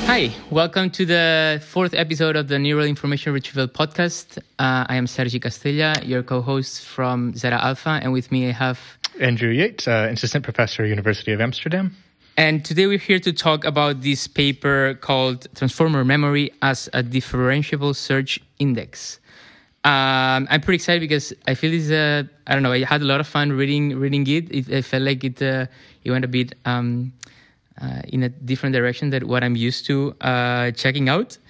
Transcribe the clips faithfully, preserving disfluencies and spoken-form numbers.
Hi, welcome to the fourth episode of the Neural Information Retrieval podcast. Uh, I am Sergi Castella, your co-host from Zeta Alpha, and with me I have... Andrew Yates, uh, assistant professor, University of Amsterdam. And today we're here to talk about this paper called Transformer Memory as a Differentiable Search Index. Um, I'm pretty excited because I feel this, uh, I don't know, I had a lot of fun reading reading it. it I felt like it, uh, it went a bit... Um, Uh, in a different direction than what I'm used to uh, checking out.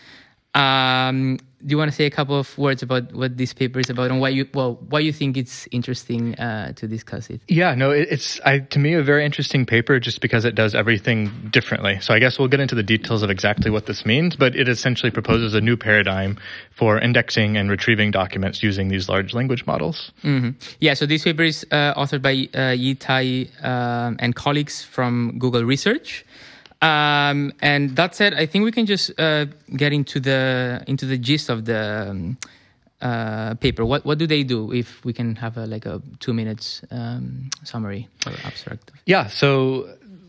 Um, do you want to say a couple of words about what this paper is about and why you well why you think it's interesting uh, to discuss it? Yeah, no, it, it's I, to me a very interesting paper just because it does everything differently. So I guess we'll get into the details of exactly what this means, but it essentially proposes a new paradigm for indexing and retrieving documents using these large language models. Mm-hmm. Yeah, so this paper is uh, authored by uh, Yi Tai um, and colleagues from Google Research. Um, and that said, I think we can just uh, get into the into the gist of the um, uh, paper. What what do they do? If we can have a, like a two minutes um, summary or abstract. Yeah. So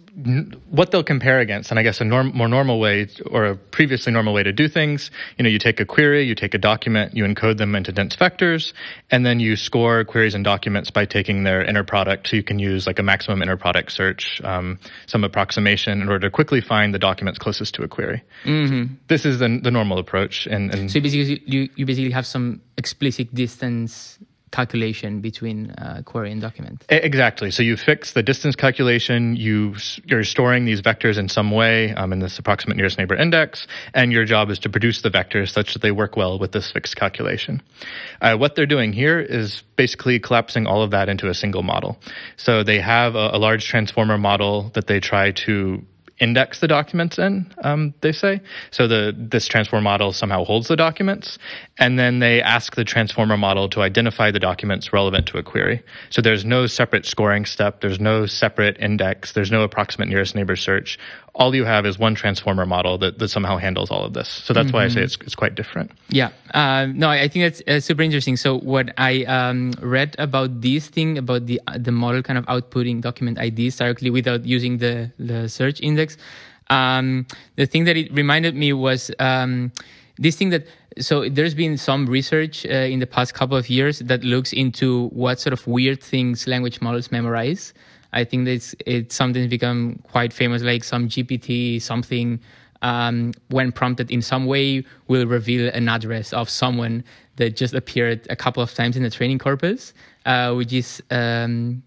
what they'll compare against, and I guess a norm, more normal way or a previously normal way to do things, you know, you take a query, you take a document, you encode them into dense vectors, and then you score queries and documents by taking their inner product. So you can use like a maximum inner product search, um, some approximation in order to quickly find the documents closest to a query. Mm-hmm. This is the, the normal approach. And, and so basically you, you basically have some explicit distance calculation between uh, query and document. Exactly. So you fix the distance calculation, you, you're storing these vectors in some way um, in this approximate nearest neighbor index, and your job is to produce the vectors such that they work well with this fixed calculation. Uh, what they're doing here is basically collapsing all of that into a single model. So they have a, a large transformer model that they try to index the documents in, um, they say. So the this transformer model somehow holds the documents, and then they ask the transformer model to identify the documents relevant to a query. So there's no separate scoring step, there's no separate index, there's no approximate nearest neighbor search. All you have is one transformer model that, that somehow handles all of this. So that's mm-hmm. why I say it's, it's quite different. Yeah. Uh, no, I think that's uh, super interesting. So what I um, read about this thing, about the the model kind of outputting document I Ds directly without using the, the search index, um, the thing that it reminded me was um, this thing that, so there's been some research uh, in the past couple of years that looks into what sort of weird things language models memorize. I think that it's, it's something that's become quite famous, like some G P T something, um, when prompted in some way, will reveal an address of someone that just appeared a couple of times in the training corpus, uh, which is um,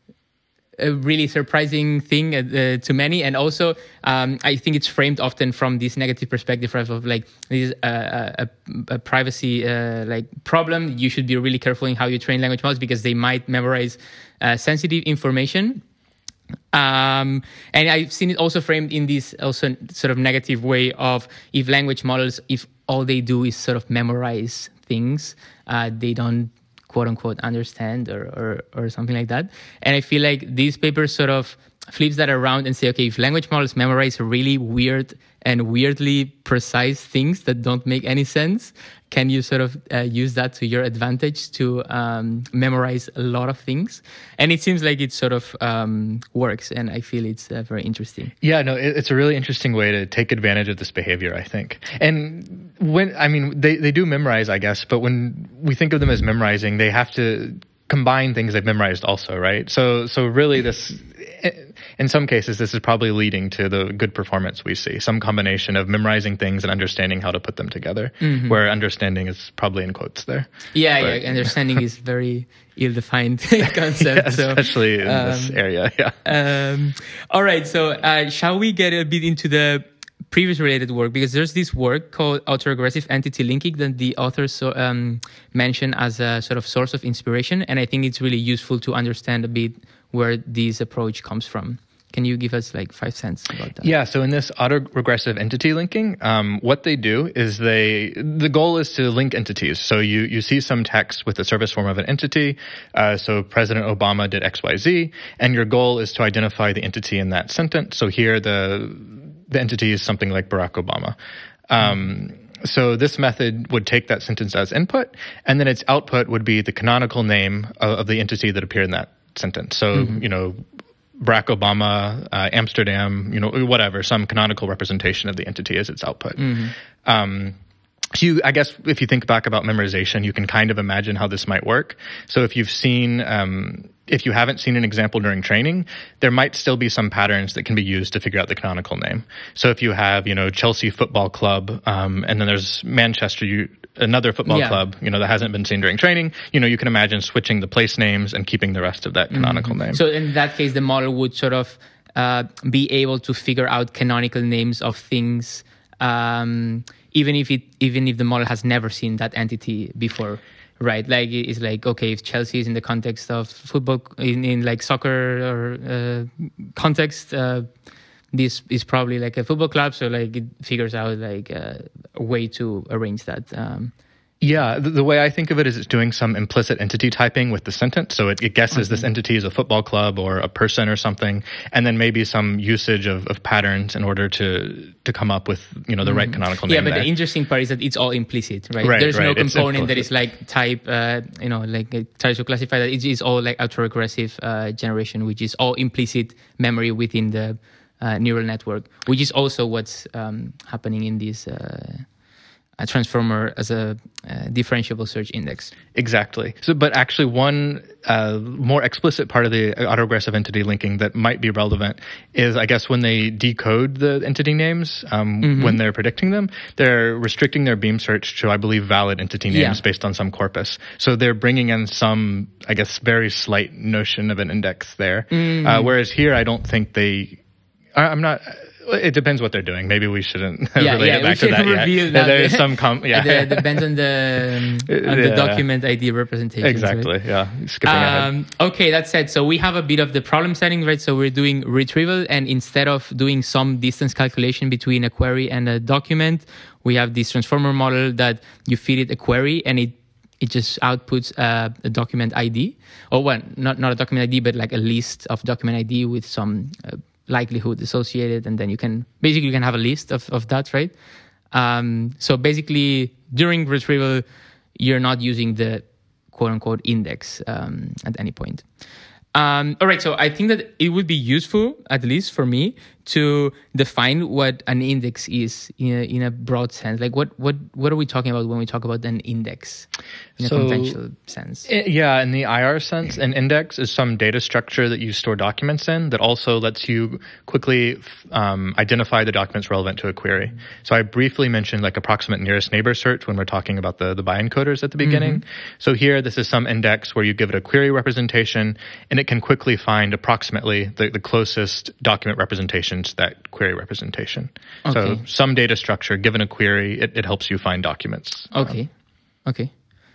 a really surprising thing uh, to many. And also, um, I think it's framed often from this negative perspective of like, this is a, a, a privacy uh, like problem. You should be really careful in how you train language models because they might memorize Uh, sensitive information. Um, and I've seen it also framed in this also sort of negative way of if language models, if all they do is sort of memorize things, uh, they don't quote unquote understand or, or, or something like that. And I feel like this paper sort of flips that around and say, okay, if language models memorize really weird and weirdly precise things that don't make any sense, can you sort of uh, use that to your advantage to um, memorize a lot of things? And it seems like it sort of um, works, and I feel it's uh, very interesting. Yeah, no, it, it's a really interesting way to take advantage of this behavior, I think. And when, I mean, they, they do memorize, I guess, but when we think of them as memorizing, they have to combine things they've memorized also, right? So, so really this, in some cases, this is probably leading to the good performance we see. Some combination of memorizing things and understanding how to put them together, mm-hmm. where understanding is probably in quotes there. Yeah, but, yeah, understanding is very ill-defined concept. Yeah, so, especially in um, this area, yeah. Um, all right, so uh, shall we get a bit into the previous related work, because there's this work called autoregressive entity linking that the authors so, um, mention as a sort of source of inspiration, and I think it's really useful to understand a bit where this approach comes from. Can you give us like five cents about that? Yeah, so in this autoregressive entity linking, um, what they do is they, the goal is to link entities. So you, you see some text with the service form of an entity. Uh, so President Obama did X Y Z, and your goal is to identify the entity in that sentence. So here the, the entity is something like Barack Obama. Um, So this method would take that sentence as input, and then its output would be the canonical name of, of the entity that appeared in that sentence. So, mm-hmm. you know, Barack Obama, uh, Amsterdam, you know, whatever, some canonical representation of the entity as its output. Mm-hmm. Um, So you, I guess if you think back about memorization, you can kind of imagine how this might work. So if you've seen, um, if you haven't seen an example during training, there might still be some patterns that can be used to figure out the canonical name. So if you have, you know, Chelsea Football Club, um, and then there's Manchester, you, another football yeah. club, you know, that hasn't been seen during training, you know, you can imagine switching the place names and keeping the rest of that canonical mm-hmm. name. So in that case, the model would sort of uh, be able to figure out canonical names of things, um, even if it, even if the model has never seen that entity before, right? Like it's like, okay, if Chelsea is in the context of football, in, in like soccer or uh, context, uh, this is probably like a football club. So like it figures out like uh, a way to arrange that. Um, Yeah, the, the way I think of it is it's doing some implicit entity typing with the sentence. So it, it guesses okay. this entity is a football club or a person or something, and then maybe some usage of, of patterns in order to to come up with, you know, the right canonical name. Yeah, but there. the interesting part is that it's all implicit, right? right There's right. no component that is like type, uh, you know, like it tries to classify that. It is all like autoregressive uh, generation, which is all implicit memory within the uh, neural network, which is also what's um, happening in this Uh, a transformer as a uh, differentiable search index. Exactly. So, but actually one uh, more explicit part of the autoregressive entity linking that might be relevant is, I guess, when they decode the entity names, um, mm-hmm. when they're predicting them, they're restricting their beam search to, I believe, valid entity names yeah. based on some corpus. So they're bringing in some, I guess, very slight notion of an index there. Mm-hmm. Uh, whereas here, I don't think they... I, I'm not... It depends what they're doing. Maybe we shouldn't yeah, relate yeah, it back to that yet. That there is some com- yeah. It depends on the on the yeah. document I D representation. Exactly. Right? Yeah. Skipping um, ahead. Okay, that's it. So we have a bit of the problem setting, right? So we're doing retrieval, and instead of doing some distance calculation between a query and a document, we have this transformer model that you feed it a query, and it it just outputs uh, a document I D, or well, not not a document I D, but like a list of document I D with some Uh, likelihood associated, and then you can basically you can have a list of, of that, right? Um, so basically during retrieval, you're not using the quote unquote index um, at any point. Um, all right, so I think that it would be useful, at least for me, to define what an index is in a, in a broad sense. Like what, what, what are we talking about when we talk about an index in so, a conventional sense? It, yeah, in the I R sense, an index is some data structure that you store documents in that also lets you quickly um, identify the documents relevant to a query. Mm-hmm. So I briefly mentioned like approximate nearest neighbor search when we're talking about the, the bioencoders at the beginning. Mm-hmm. So here, this is some index where you give it a query representation, and it can quickly find approximately the, the closest document representation to that query representation. Okay. So some data structure given a query, it, it helps you find documents. Okay. Um, okay.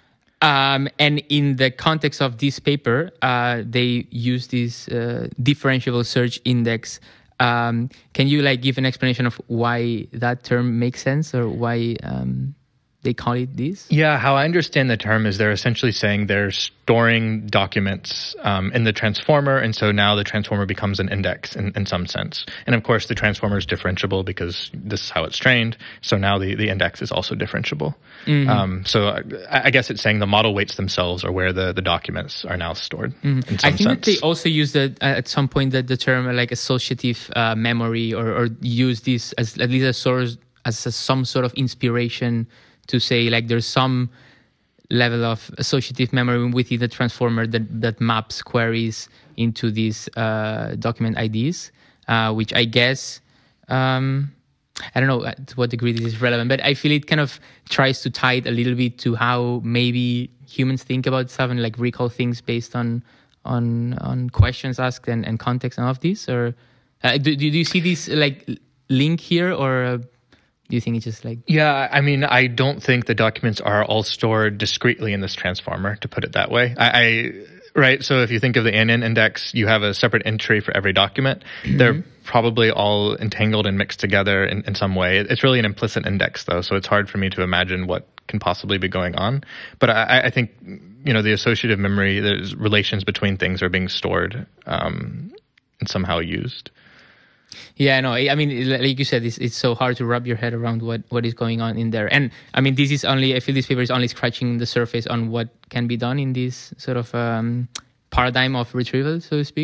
Um, and in the context of this paper, uh, they use this uh, differentiable search index. Um, can you like give an explanation of why that term makes sense, or why um, they call it this? Yeah, how I understand the term is they're essentially saying they're storing documents um, in the transformer, and so now the transformer becomes an index in, in some sense. And of course, the transformer is differentiable because this is how it's trained, so now the, the index is also differentiable. Mm-hmm. Um, so I, I guess it's saying the model weights themselves are where the, the documents are now stored. Mm-hmm. In some I think sense. that they also use the, uh, at some point that the term uh, like associative uh, memory, or, or use this as at least a source, as a, some sort of inspiration to say like there's some level of associative memory within the transformer that, that maps queries into these uh, document I Ds, uh, which I guess, um, I don't know to what degree this is relevant, but I feel it kind of tries to tie it a little bit to how maybe humans think about stuff and like recall things based on on on questions asked and, and context and all of this. Or uh, do, do you see this like link here, or uh, do you think it's just like... Yeah, I mean, I don't think the documents are all stored discretely in this transformer, to put it that way. I, I right, so if you think of the N N index, you have a separate entry for every document. Mm-hmm. They're probably all entangled and mixed together in, in some way. It's really an implicit index, though, so it's hard for me to imagine what can possibly be going on. But I, I think, you know, the associative memory, there's relations between things are being stored um, and somehow used. Yeah, no, I mean, like you said, it's, it's so hard to wrap your head around what, what is going on in there. And I mean, this is only, I feel this paper is only scratching the surface on what can be done in this sort of um, paradigm of retrieval, so to speak.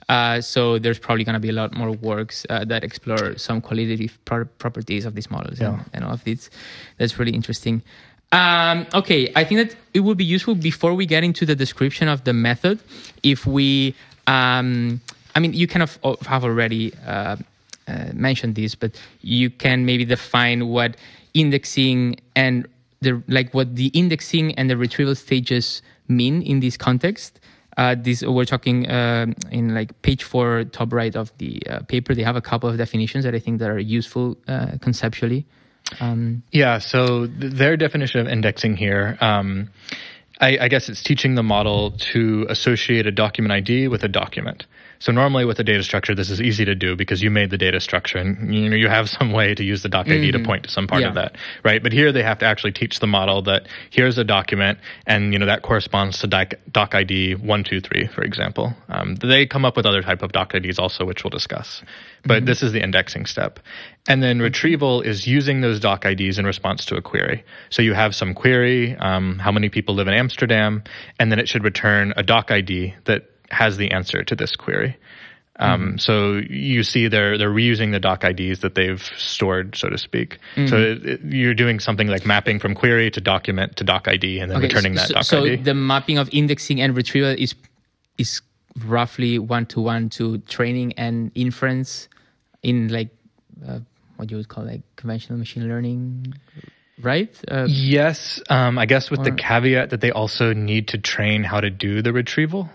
Uh, so there's probably going to be a lot more works uh, that explore some qualitative pro- properties of these models yeah. and, and all of this. That's really interesting. Um, okay, I think that it would be useful before we get into the description of the method, if we, um, I mean, you kind of have already uh, uh, mentioned this, but you can maybe define what indexing and the like what the indexing and the retrieval stages mean in this context. Uh, this we're talking uh, in like page four, top right of the uh, paper. They have a couple of definitions that I think that are useful uh, conceptually. Um, yeah. So th- their definition of indexing here, um, I, I guess it's teaching the model to associate a document I D with a document. So normally with a data structure, this is easy to do because you made the data structure and you know you have some way to use the doc I D mm-hmm. to point to some part yeah. of that, right? But here they have to actually teach the model that here's a document and you know that corresponds to doc, doc I D one two three, for example. Um, they come up with other type of doc I Ds also, which we'll discuss. But mm-hmm. this is the indexing step. And then retrieval is using those doc I Ds in response to a query. So you have some query, um, how many people live in Amsterdam, and then it should return a doc I D that has the answer to this query. Um, mm-hmm. So you see they're they're reusing the doc I Ds that they've stored, so to speak. Mm-hmm. So it, it, you're doing something like mapping from query to document to doc I D and then okay, returning that so, doc so I D. So the mapping of indexing and retrieval is is roughly one-to-one to training and inference in like uh, what you would call like conventional machine learning, right? Uh, yes, um, I guess with or, the caveat that they also need to train how to do the retrieval.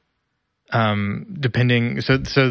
Um, depending, so, so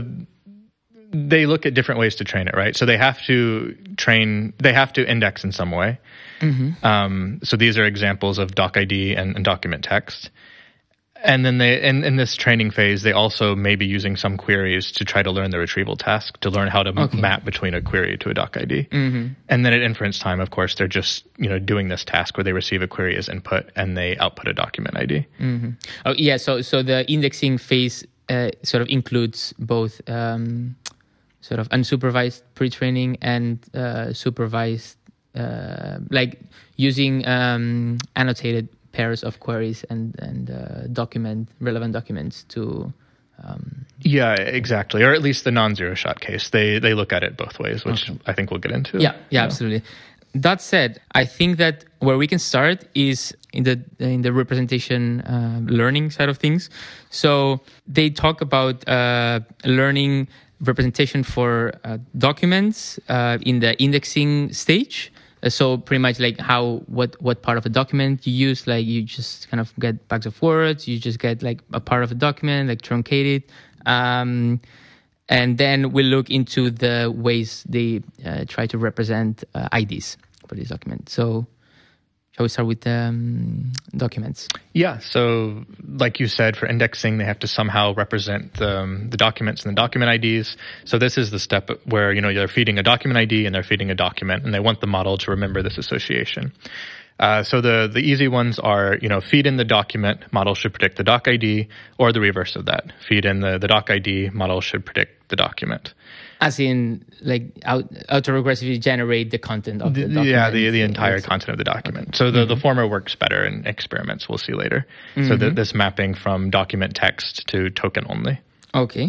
they look at different ways to train it, right? So they have to train, they have to index in some way. Mm-hmm. Um, so these are examples of doc I D and, and document text. And then they, in, in this training phase, they also may be using some queries to try to learn the retrieval task, to learn how to okay. map between a query to a doc I D. Mm-hmm. And then at inference time, of course, they're just, you know, doing this task where they receive a query as input and they output a document I D. Mm-hmm. Oh, yeah. So, so the indexing phase uh, sort of includes both um, sort of unsupervised pre-training and uh, supervised, uh, like using um, annotated pairs of queries and and uh, document relevant documents to um, yeah exactly, or at least the non-zero shot case they they look at it both ways, which okay. I think we'll get into. Yeah, yeah, so. Absolutely. That said, I think that where we can start is in the in the representation uh, learning side of things. So they talk about uh, learning representation for uh, documents uh, in the indexing stage. So pretty much like how, what, what part of a document you use, like you just kind of get bags of words, you just get like a part of a document, like truncated. Um, and then we'll look into the ways they uh, try to represent uh, I Ds for this document. So shall we start with um, documents? Yeah. So like you said, for indexing, they have to somehow represent um, the documents and the document I Ds. So this is the step where, you know, they're feeding a document I D and they're feeding a document, and they want the model to remember this association. Uh, so the, the easy ones are, you know, feed in the document, model should predict the doc I D, or the reverse of that. Feed in the, the doc I D, model should predict the document. As in, like, out, autoregressively generate the content of the, the document? Yeah, the, the entire content of the document. Okay. So the, mm-hmm. the former works better in experiments, we'll see later. Mm-hmm. So the, this mapping from document text to token only. Okay.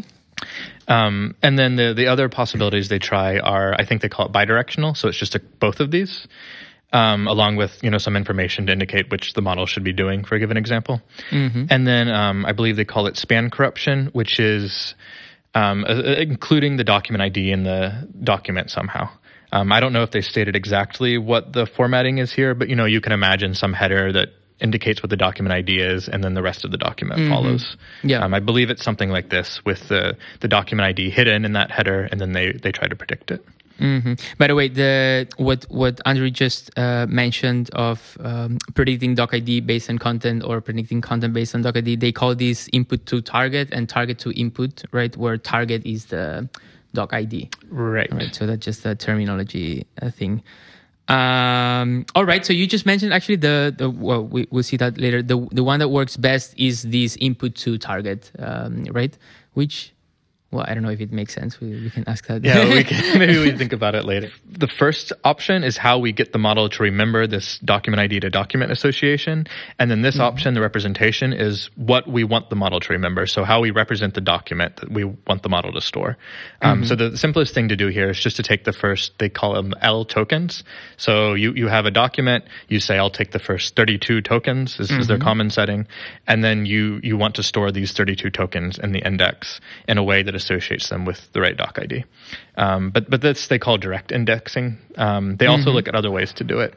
Um, and then the, the other possibilities they try are, I think they call it bidirectional, so it's just a, both of these. Um, along with, you know, some information to indicate which the model should be doing for a given example. Mm-hmm. And then um, I believe they call it span corruption, which is um, uh, including the document I D in the document somehow. Um, I don't know if they stated exactly what the formatting is here, but, you know, you can imagine some header that indicates what the document I D is, and then the rest of the document mm-hmm. follows. Yeah. Um, I believe it's something like this, with the, the document I D hidden in that header, and then they, they try to predict it. Mm-hmm. By the way, the what what Andrew just uh, mentioned of um, predicting doc I D based on content or predicting content based on doc I D, they call this input to target and target to input, right? Where target is the doc I D. Right. Right. So that's just a terminology uh, thing. Um, all right. So you just mentioned actually the the well, we, we'll see that later. The the one that works best is this input to target, um, right? Which Well, I don't know if it makes sense. We, we can ask that. Yeah, we can, maybe we think about it later. The first option is how we get the model to remember this document I D to document association. And then this mm-hmm. option, the representation, is what we want the model to remember. So how we represent the document that we want the model to store. Um, mm-hmm. So the simplest thing to do here is just to take the first, they call them L tokens. So you, you have a document, you say, I'll take the first thirty-two tokens, this mm-hmm. is their common setting. And then you, you want to store these thirty-two tokens in the index in a way that associates them with the right doc I D. Um, but but this they call direct indexing. Um, they also mm-hmm. look at other ways to do it.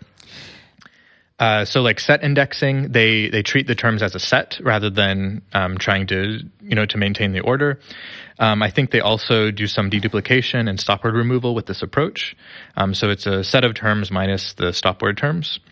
Uh, so like set indexing, they they treat the terms as a set rather than um, trying to you know to maintain the order. Um, I think they also do some deduplication and stop word removal with this approach. Um, so it's a set of terms minus the stop word terms.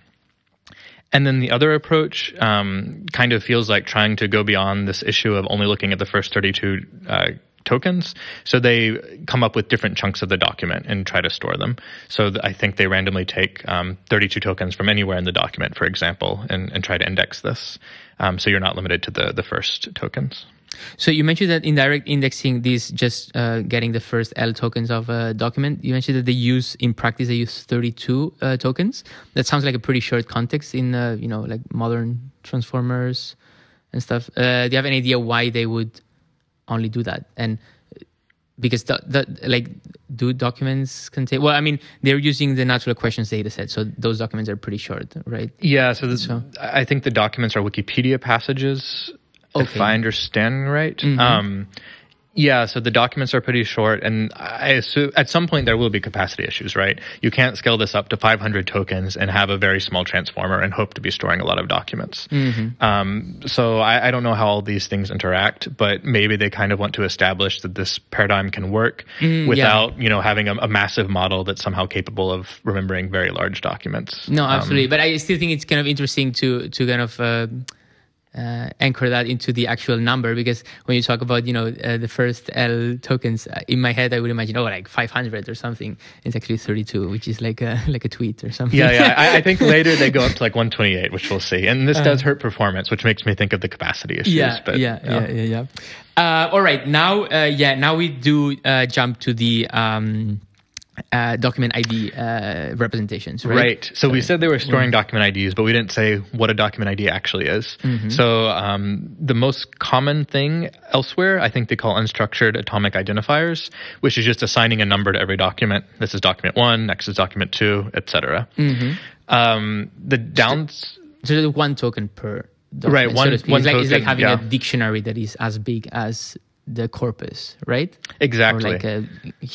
And then the other approach um, kind of feels like trying to go beyond this issue of only looking at the first thirty-two uh, tokens. So they come up with different chunks of the document and try to store them. So th- I think they randomly take um, thirty-two tokens from anywhere in the document, for example, and, and try to index this. Um, so you're not limited to the, the first tokens. So you mentioned that indirect indexing, this just uh, getting the first L tokens of a document. You mentioned that they use, in practice, they use thirty-two uh, tokens. That sounds like a pretty short context in, uh, you know, like modern transformers and stuff. Uh, do you have any idea why they would only do that? And because the, the like do documents contain, well, I mean, they're using the natural questions data set, so those documents are pretty short, right? Yeah, so, this, so. I think the documents are Wikipedia passages, okay. if I understand right. Mm-hmm. Um, yeah, so the documents are pretty short, and I assume at some point there will be capacity issues, right? You can't scale this up to five hundred tokens and have a very small transformer and hope to be storing a lot of documents. Mm-hmm. Um, so I, I don't know how all these things interact, but maybe they kind of want to establish that this paradigm can work mm, without, yeah. you know, having a, a massive model that's somehow capable of remembering very large documents. No, absolutely. Um, but I still think it's kind of interesting to to kind of uh, Uh, anchor that into the actual number, because when you talk about, you know, uh, the first L tokens, uh, in my head I would imagine, oh, like five hundred or something. It's actually thirty-two, which is like a like a tweet or something. Yeah, yeah. I, I think later they go up to like one twenty-eight, which we'll see. And this uh, does hurt performance, which makes me think of the capacity issues. Yeah, but, yeah, yeah, yeah, yeah. yeah. Uh, all right, now, uh, yeah, now we do uh, jump to the um, Uh, document I D uh, representations, right? Right. So Sorry. we said they were storing yeah. document I Ds, but we didn't say what a document I D actually is. Mm-hmm. So um, the most common thing elsewhere, I think they call unstructured atomic identifiers, which is just assigning a number to every document. This is document one, next is document two, et cetera. Mm-hmm. Um, the downs... So there's one token per document. Right, one, so one it's like, token, it's like having yeah. a dictionary that is as big as the corpus, right? Exactly. Or like a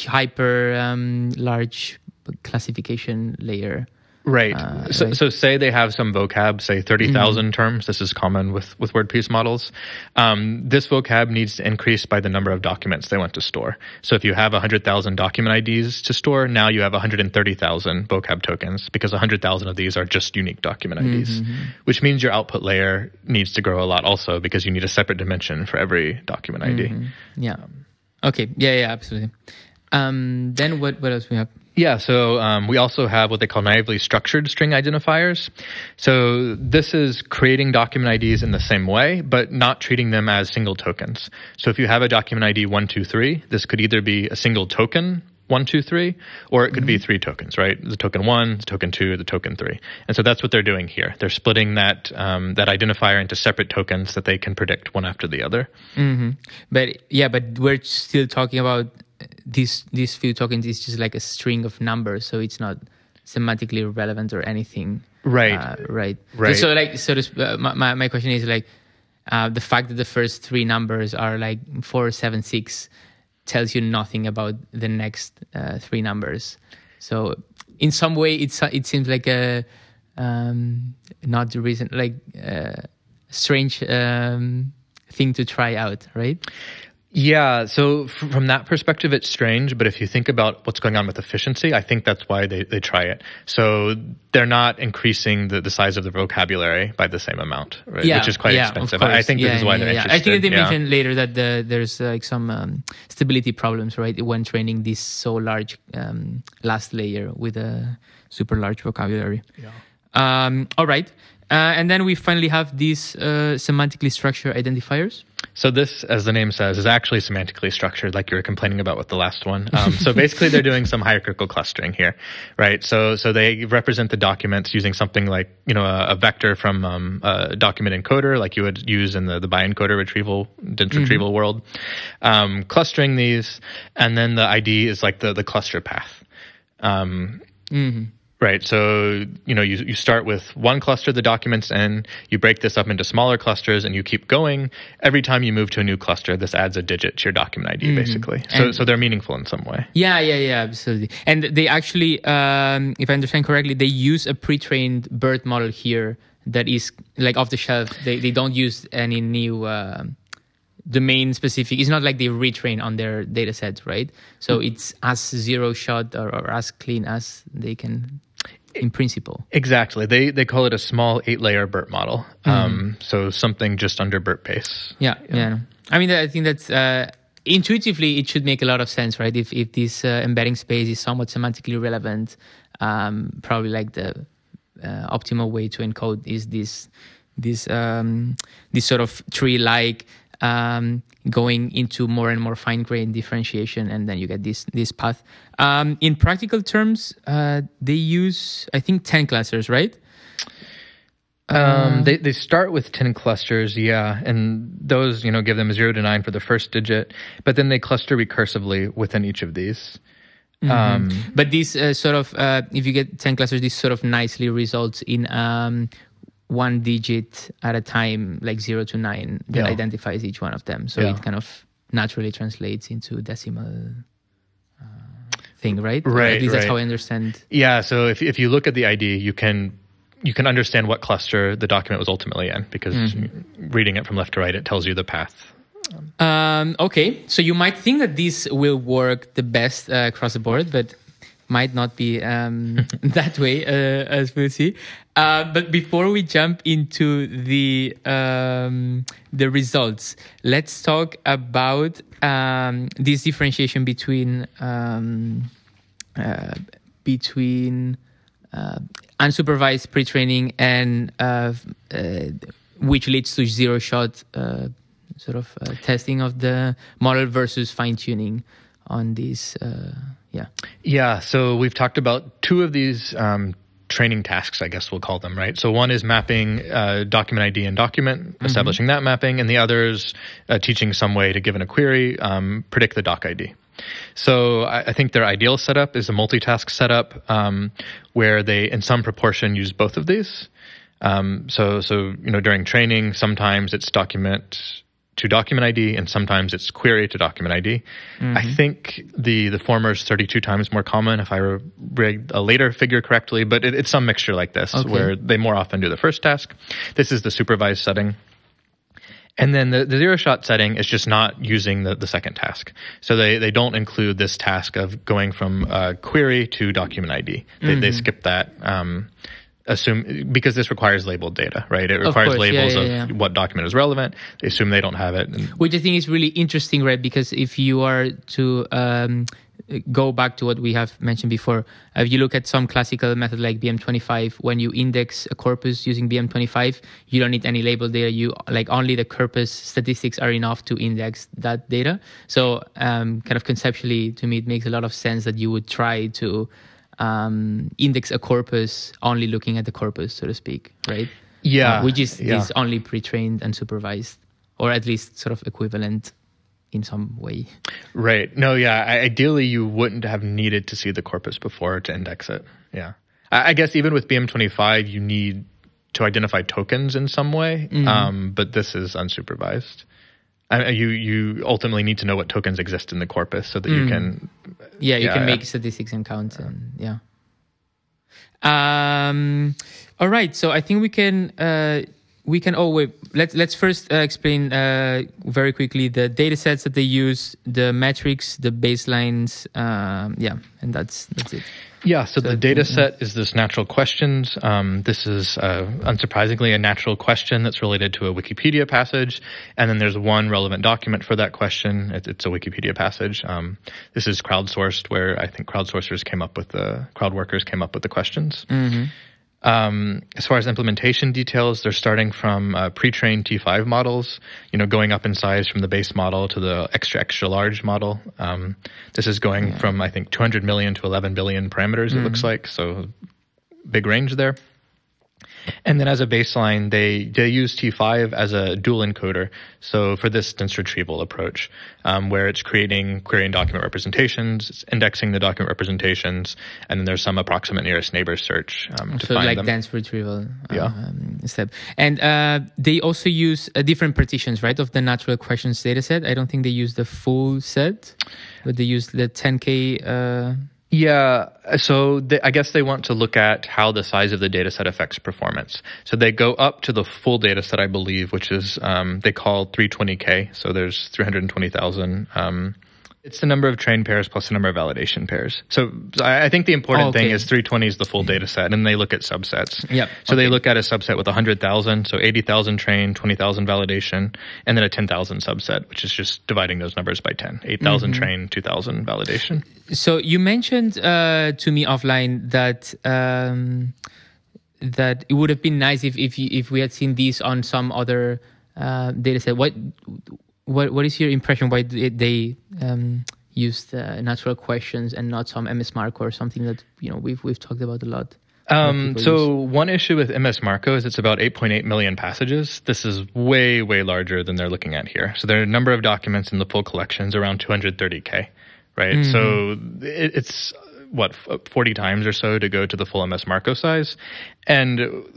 hyper um, large classification layer. Right. Uh, so, right. so say they have some vocab, say thirty thousand mm-hmm. terms. This is common with, with WordPiece models. Um, this vocab needs to increase by the number of documents they want to store. So if you have one hundred thousand document I Ds to store, now you have one hundred thirty thousand vocab tokens, because one hundred thousand of these are just unique document I Ds, mm-hmm. which means your output layer needs to grow a lot also, because you need a separate dimension for every document I D. Mm-hmm. Yeah. Okay. Yeah, yeah, absolutely. Um, then what, what else we have? Yeah, so um, we also have what they call naively structured string identifiers. So this is creating document I Ds in the same way, but not treating them as single tokens. So if you have a document I D one two three, this could either be a single token one two three, or it could mm-hmm. be three tokens, right? The token one, the token two, the token three. And so that's what they're doing here. They're splitting that um, that identifier into separate tokens that they can predict one after the other. Mm-hmm. But yeah, but we're still talking about these these few tokens is just like a string of numbers, so it's not semantically relevant or anything. Right. Uh, right. Right. So, so like, so this, uh, my my question is like, uh, the fact that the first three numbers are like four, seven, six, tells you nothing about the next uh, three numbers. So in some way, it's it seems like a um, not the reason, like a strange um, thing to try out, right? Yeah, so f- from that perspective, it's strange. But if you think about what's going on with efficiency, I think that's why they, they try it. So they're not increasing the, the size of the vocabulary by the same amount, right? Yeah, which is quite yeah, expensive. I think yeah, this is why yeah, they're yeah. interested. I think they yeah. mentioned later that the, there's uh, like some um, stability problems, right, when training this so large um, last layer with a super large vocabulary. Yeah. Um, all right. Uh, and then we finally have these uh, semantically structured identifiers. So this, as the name says, is actually semantically structured, like you were complaining about with the last one. Um, so basically, they're doing some hierarchical clustering here, right? So so they represent the documents using something like, you know, a, a vector from um, a document encoder, like you would use in the, the bi-encoder retrieval, dense mm-hmm. retrieval world, um, clustering these, and then the I D is like the, the cluster path. Um, mm-hmm. Right. So, you know, you, you start with one cluster, the documents in, you break this up into smaller clusters, and you keep going. Every time you move to a new cluster, this adds a digit to your document I D, mm-hmm. basically. So, and so they're meaningful in some way. Yeah, yeah, yeah, absolutely. And they actually, um, if I understand correctly, they use a pre-trained BERT model here that is like off the shelf. They they don't use any new uh, domain specific. It's not like they retrain on their data sets, right? So mm-hmm. it's as zero shot or, or as clean as they can. In principle. Exactly. They they call it a small eight-layer BERT model. Mm-hmm. Um, so something just under BERT base. Yeah, yeah. yeah. I mean, I think that's uh, intuitively it should make a lot of sense, right? If if this uh, embedding space is somewhat semantically relevant, um, probably like the uh, optimal way to encode is this this um, this sort of tree-like um, going into more and more fine-grained differentiation, and then you get this this path. Um, in practical terms, uh, they use, I think, ten clusters, right? Um, uh, they they start with ten clusters, yeah, and those, you know, give them zero to nine for the first digit, but then they cluster recursively within each of these. Mm-hmm. Um, but these uh, sort of, uh, if you get ten clusters, this sort of nicely results in um, one digit at a time, like zero to nine, that yeah. identifies each one of them. So yeah. it kind of naturally translates into decimal uh, thing, right? Right. Or at least right. that's how I understand. Yeah. So if if you look at the I D, you can you can understand what cluster the document was ultimately in, because mm-hmm. reading it from left to right, it tells you the path. Um, okay. So you might think that this will work the best uh, across the board, but might not be um, that way, uh, as we'll see. Uh, but before we jump into the um, the results, let's talk about um, this differentiation between um, uh, between uh, unsupervised pre-training and uh, uh, which leads to zero-shot uh, sort of uh, testing of the model versus fine-tuning on these. Uh, yeah. Yeah. So we've talked about two of these um, training tasks, I guess we'll call them, right? So one is mapping uh, document I D and document, mm-hmm. establishing that mapping, and the other is uh, teaching some way to, given a query, um, predict the doc I D. So I, I think their ideal setup is a multitask setup um, where they, in some proportion, use both of these. Um, so, so you know, during training, sometimes it's document to document I D, and sometimes it's query to document I D. Mm-hmm. I think the the former is thirty-two times more common, if I read a later figure correctly, but it, it's some mixture like this, okay. where they more often do the first task. This is the supervised setting. And then the, the zero-shot setting is just not using the, the second task. So they, they don't include this task of going from uh, query to document I D. They, mm-hmm. they skip that. Um, Assume because this requires labeled data, right? It requires of course, labels yeah, yeah, yeah. of what document is relevant. They assume they don't have it, which I think is really interesting, right? Because if you are to um, go back to what we have mentioned before, uh, if you look at some classical method like B M twenty-five, when you index a corpus using B M twenty-five, you don't need any labeled data. You like only the corpus statistics are enough to index that data. So, um, kind of conceptually, to me, it makes a lot of sense that you would try to um index a corpus only looking at the corpus, so to speak, right? Yeah. Uh, which is, yeah. is only pre-trained and supervised, or at least sort of equivalent in some way. Right. No, yeah. I, ideally, you wouldn't have needed to see the corpus before to index it. Yeah. I, I guess even with B M twenty-five, you need to identify tokens in some way, mm-hmm. um, but this is unsupervised. I, you you ultimately need to know what tokens exist in the corpus so that mm. you can... Yeah, you yeah, can make yeah. statistics and counts. And, yeah. Um. All right. So I think we can... Uh, we can... Oh, wait. Let's, let's first uh, explain uh, very quickly the data sets that they use, the metrics, the baselines. Um, yeah, and that's that's it. Yeah, so, so the data set is this natural questions. Um, this is, uh, unsurprisingly, a natural question that's related to a Wikipedia passage. And then there's one relevant document for that question. It, it's a Wikipedia passage. Um, this is crowdsourced, where I think crowdsourcers came up with the, crowd workers came up with the questions. Mm-hmm. Um, as far as implementation details, they're starting from uh, pre-trained T five models, you know, going up in size from the base model to the extra, extra large model. Um, this is going yeah. from, I think, two hundred million to eleven billion parameters, mm-hmm. it looks like. So big range there. And then as a baseline, they, they use T five as a dual encoder. So for this distance retrieval approach, um, where it's creating query and document representations, it's indexing the document representations, and then there's some approximate nearest neighbor search um, to so find like them. dense retrieval yeah. um, step. And uh, they also use uh, different partitions, right, of the natural questions data set. I don't think they use the full set, but they use the ten K... Uh, Yeah, so they, I guess they want to look at how the size of the data set affects performance. So they go up to the full data set, I believe, which is um, they call three hundred twenty K. So there's three hundred twenty thousand. Um, it's the number of trained pairs plus the number of validation pairs. So I, I think the important oh, okay. thing is three twenty is the full data set, and they look at subsets. Yep. So okay. they look at a subset with one hundred thousand, so eighty thousand trained, twenty thousand validation, and then a ten thousand subset, which is just dividing those numbers by ten. eight thousand mm-hmm. trained, two thousand validation. So you mentioned uh, to me offline that um, that it would have been nice if if, you, if we had seen these on some other uh, data set. What what what is your impression why they um, used uh, natural questions and not some M S Marco or something that you know we've we've talked about a lot? Um, so use. One issue with M S Marco is it's about eight point eight million passages. This is way way larger than they're looking at here. So their number of documents in the full collection is around two hundred thirty K. Right. Mm-hmm. So it, it's what, forty times or so to go to the full M S Marco size. And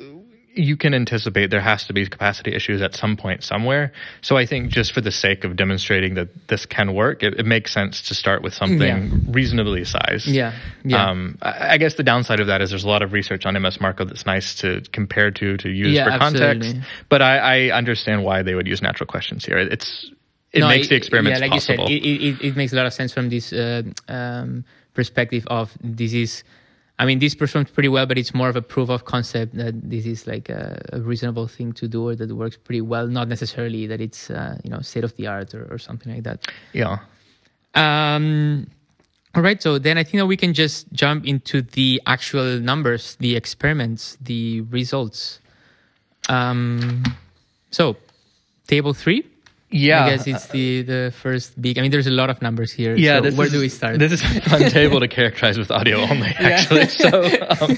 you can anticipate there has to be capacity issues at some point somewhere. So I think just for the sake of demonstrating that this can work, it, it makes sense to start with something yeah. reasonably sized. Yeah. yeah. Um, I, I guess the downside of that is there's a lot of research on M S Marco that's nice to compare to, to use yeah, for context. absolutely. But I, I understand why they would use natural questions here. It's, It no, makes the experiments yeah, like possible. You said, it, it, it makes a lot of sense from this uh, um, perspective of this is, I mean, this performs pretty well, but it's more of a proof of concept that this is like a, a reasonable thing to do or that works pretty well, not necessarily that it's, uh, you know, state of the art or, or something like that. Yeah. Um, all right. So then I think that we can just jump into the actual numbers, the experiments, the results. Um, so table three. Yeah, I guess it's the, the first big. I mean, there's a lot of numbers here. Yeah, so where is, do we start? This is a fun table to characterize with audio only, actually. Yeah. So,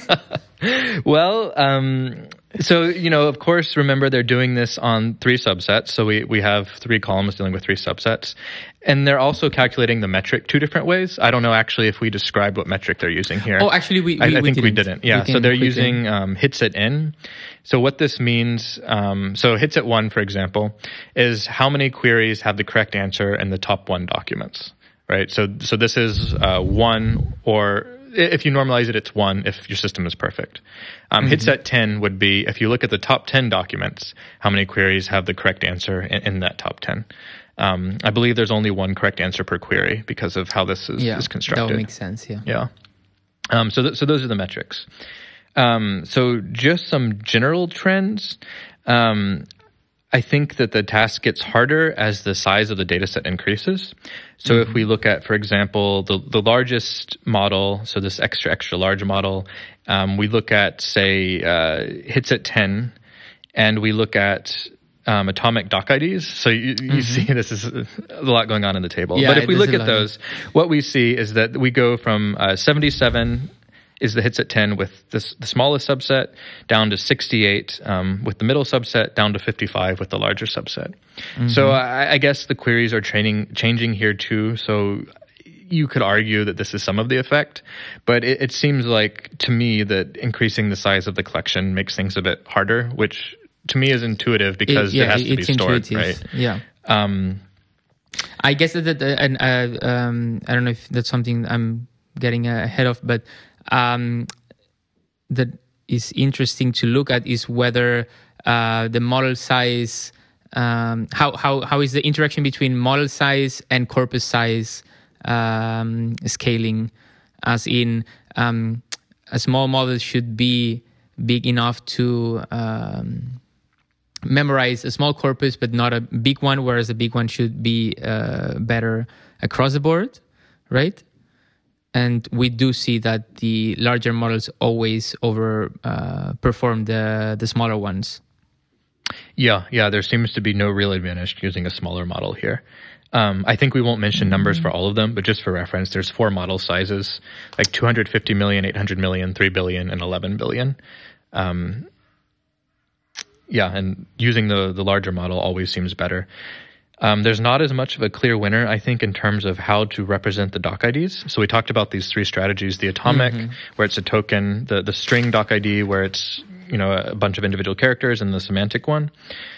um, well, um, so you know, of course, remember they're doing this on three subsets. So we we have three columns dealing with three subsets, and they're also calculating the metric two different ways. I don't know actually if we described what metric they're using here. Oh, actually, we, we I, I we think didn't. we didn't. Yeah, we so they're using um, hits at n. So what this means, um, so hits at one, for example, is how many queries have the correct answer in the top one documents, right? So so this is uh, one, or if you normalize it, it's one if your system is perfect. Um, mm-hmm. Hits at ten would be, if you look at the top ten documents, how many queries have the correct answer in, in that top ten. Um, I believe there's only one correct answer per query because of how this is, yeah, is constructed. That would make sense, yeah. Yeah. Um, so, th- so those are the metrics. Um, so just some general trends. Um, I think that the task gets harder as the size of the data set increases. So mm-hmm. if we look at, for example, the, the largest model, so this extra, extra large model, um, we look at, say, uh, hits at ten, and we look at um, atomic doc I Ds. So you, you mm-hmm. see this is a lot going on in the table. Yeah, but if we look at lot. those, what we see is that we go from uh, seventy-seven is the hits at ten with this, the smallest subset, down to sixty-eight um, with the middle subset, down to fifty-five with the larger subset. Mm-hmm. So I, I guess the queries are training, changing here too. So you could argue that this is some of the effect, but it, it seems like to me that increasing the size of the collection makes things a bit harder, which to me is intuitive because it, yeah, it has to be stored, intuitive. Right? Yeah. Um, I guess that, that uh, and uh, um, I don't know if that's something I'm getting ahead of, but Um, that is interesting to look at is whether uh, the model size, um, how how how is the interaction between model size and corpus size um, scaling, as in um, a small model should be big enough to um, memorize a small corpus, but not a big one, whereas a big one should be uh, better across the board, right? and we do see that the larger models always over uh, perform the the smaller ones. Yeah, yeah. There seems to be no real advantage to using a smaller model here. Um, I think we won't mention numbers for all of them, but just for reference, there's four model sizes, like two hundred fifty million, eight hundred million, three billion, and eleven billion. Um, yeah, and using the, the larger model always seems better. Um, there's not as much of a clear winner, I think, in terms of how to represent the doc I Ds. So we talked about these three strategies: the atomic, mm-hmm. where it's a token; the the string doc I D, where it's you know a bunch of individual characters; and the semantic one.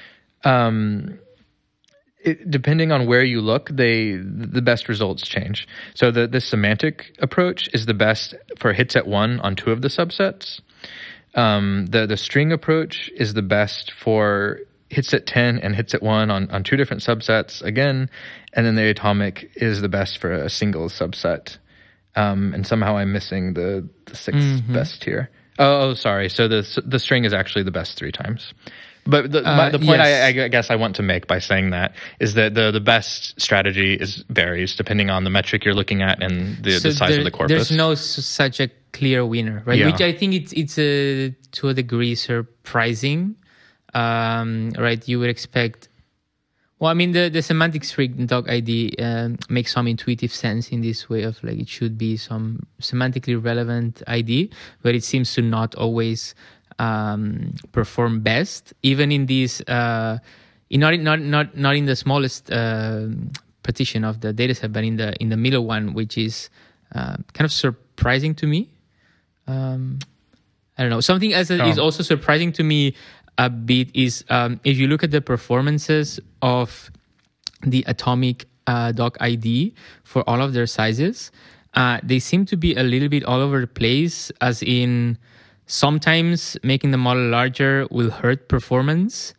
Um, It, depending on where you look, they the best results change. So the, the semantic approach is the best for hits at one on two of the subsets. Um, the the string approach is the best for hits at ten and hits at one on, on two different subsets again. And then the atomic is the best for a single subset. Um, and somehow I'm missing the, the sixth mm-hmm. best here. Oh, oh, sorry. So the the string is actually the best three times. But the, uh, my, the point yes. I, I guess I want to make by saying that is that the, the best strategy is varies depending on the metric you're looking at and the, so the size there, of the corpus. There's no s- such a clear winner, right? Yeah. Which I think it's it's a, to a degree surprising, um, right? You would expect. Well, I mean, the, the semantic string doc I D um, makes some intuitive sense in this way of like it should be some semantically relevant I D, but it seems to not always Um, perform best, even in these, uh, in not not not not in the smallest uh, partition of the dataset, but in the in the middle one, which is uh, kind of surprising to me. Um, I don't know. Something else that oh. is also surprising to me a bit is um, if you look at the performances of the atomic uh, doc I D for all of their sizes, uh, they seem to be a little bit all over the place, as in. Sometimes making the model larger will hurt performance.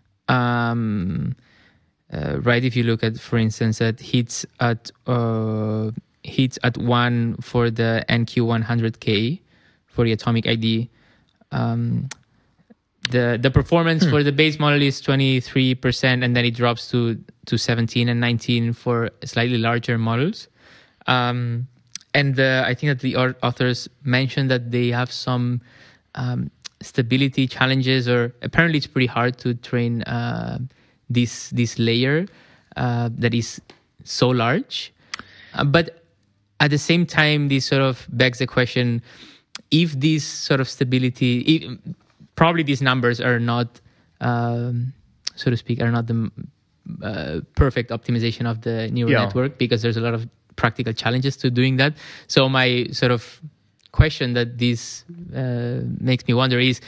Um, uh, right, if you look at, for instance, at hits at uh, hits at one for the N Q one hundred K for the atomic I D, um, the the performance hmm. for the base model is twenty-three percent, and then it drops to to seventeen and nineteen for slightly larger models. Um, and the, I think that the authors mentioned that they have some Um, stability challenges, or apparently it's pretty hard to train uh, this this layer uh, that is so large. Uh, but at the same time, this sort of begs the question: if this sort of stability, if, probably these numbers are not, um, so to speak, are not the uh, perfect optimization of the neural yeah. network, because there's a lot of practical challenges to doing that. So my sort of question that this uh, makes me wonder is,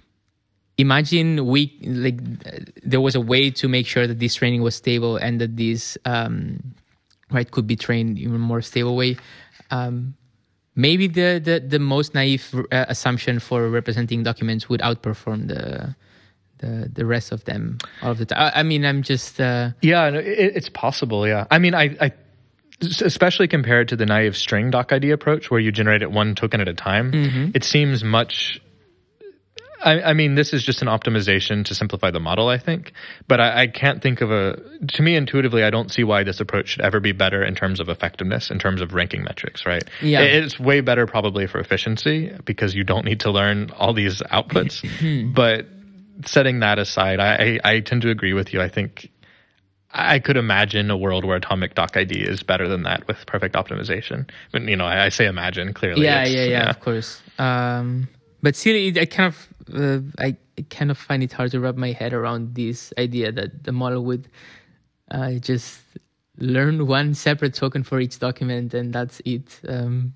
imagine we like uh, there was a way to make sure that this training was stable and that this um, right could be trained in a more stable way. Um, maybe the, the the most naive uh, assumption for representing documents would outperform the the the rest of them all of the time. I, I mean, I'm just uh, yeah, it, it's possible. Yeah, I mean, I. I especially compared to the naive string doc I D approach where you generate it one token at a time, mm-hmm. it seems much... I, I mean, this is just an optimization to simplify the model, I think. But I, I can't think of a... To me, intuitively, I don't see why this approach should ever be better in terms of effectiveness, in terms of ranking metrics, right? Yeah. It, it's way better probably for efficiency because you don't need to learn all these outputs. But setting that aside, I, I, I tend to agree with you. I think... I could imagine a world where atomic doc I D is better than that with perfect optimization. But, you know, I, I say imagine, clearly. Yeah, yeah, yeah, yeah, of course. Um, but still, it, I kind of uh, I kind of find it hard to wrap my head around this idea that the model would uh, just learn one separate token for each document and that's it. Um,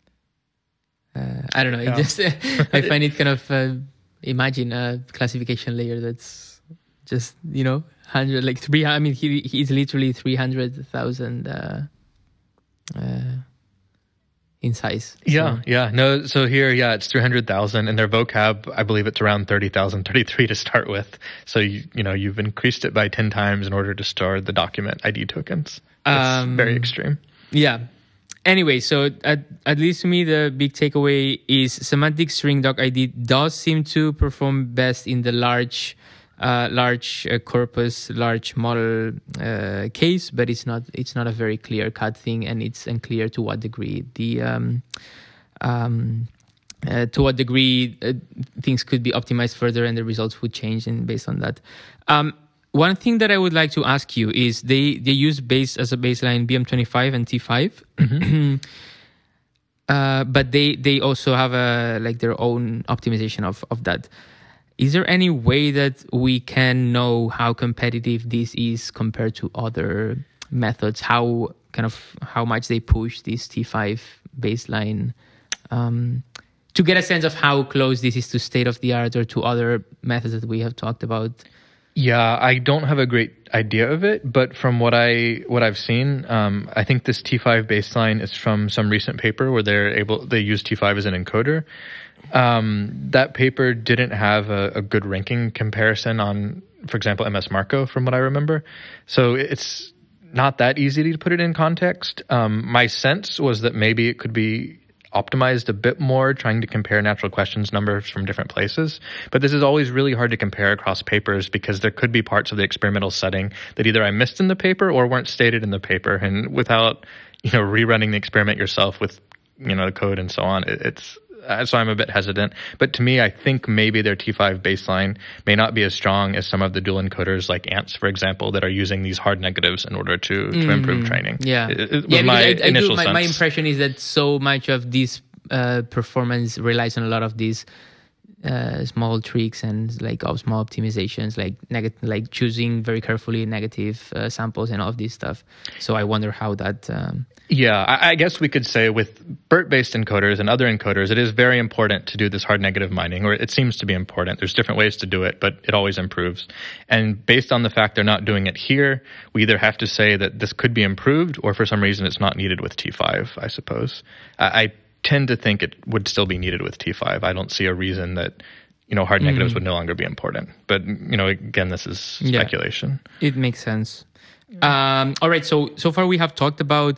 uh, I don't know. Yeah. It just I find it kind of uh, imagine a classification layer that's just, you know, hundred like three. I mean, he he's literally three hundred thousand uh, uh, in size. Yeah, so. yeah. No, so here, yeah, it's three hundred thousand, and their vocab, I believe it's around thirty thousand, thirty-three to start with. So you you know you've increased it by ten times in order to store the document I D tokens. It's um, very extreme. Yeah. Anyway, so at at least to me, the big takeaway is semantic string doc I D does seem to perform best in the large uh, large uh, corpus, large model uh, case, but it's not it's not a very clear cut thing, and it's unclear to what degree the um, um, uh, to what degree uh, things could be optimized further, and the results would change in based on that. Um, one thing that I would like to ask you is they they use base as a baseline B M twenty-five and T five. Mm-hmm. Uh, but they, they also have a like their own optimization of, of that. Is there any way that we can know how competitive this is compared to other methods? How kind of how much they push this T five baseline um, to get a sense of how close this is to state of the art or to other methods that we have talked about? Yeah, I don't have a great idea of it, but from what I what I've seen, um, I think this T five baseline is from some recent paper where they're able they use T five as an encoder. Um, that paper didn't have a, a good ranking comparison on, for example, M S Marco, from what I remember. So it's not that easy to put it in context. Um, my sense was that maybe it could be optimized a bit more, trying to compare natural questions numbers from different places. But this is always really hard to compare across papers because there could be parts of the experimental setting that either I missed in the paper or weren't stated in the paper. And without, you know, rerunning the experiment yourself with, you know, the code and so on, it, it's uh, so I'm a bit hesitant. But to me, I think maybe their T five baseline may not be as strong as some of the dual encoders like ANTS, for example, that are using these hard negatives in order to, mm. to improve training. Yeah, it, it yeah. my, I, I initial do, my, sense. my impression is that so much of this uh, performance relies on a lot of these uh, small tricks and like of small optimizations, like neg- like choosing very carefully negative uh, samples and all of this stuff. So I wonder how that. Um, Yeah, I, I guess we could say with BERT-based encoders and other encoders, it is very important to do this hard negative mining, or it seems to be important. There's different ways to do it, but it always improves. And based on the fact they're not doing it here, we either have to say that this could be improved, or for some reason it's not needed with T five, I suppose. I, I tend to think it would still be needed with T five. I don't see a reason that, you know, hard negatives mm. would no longer be important. But, you know, again, this is speculation. Yeah, it makes sense. Um, all right, so so far we have talked about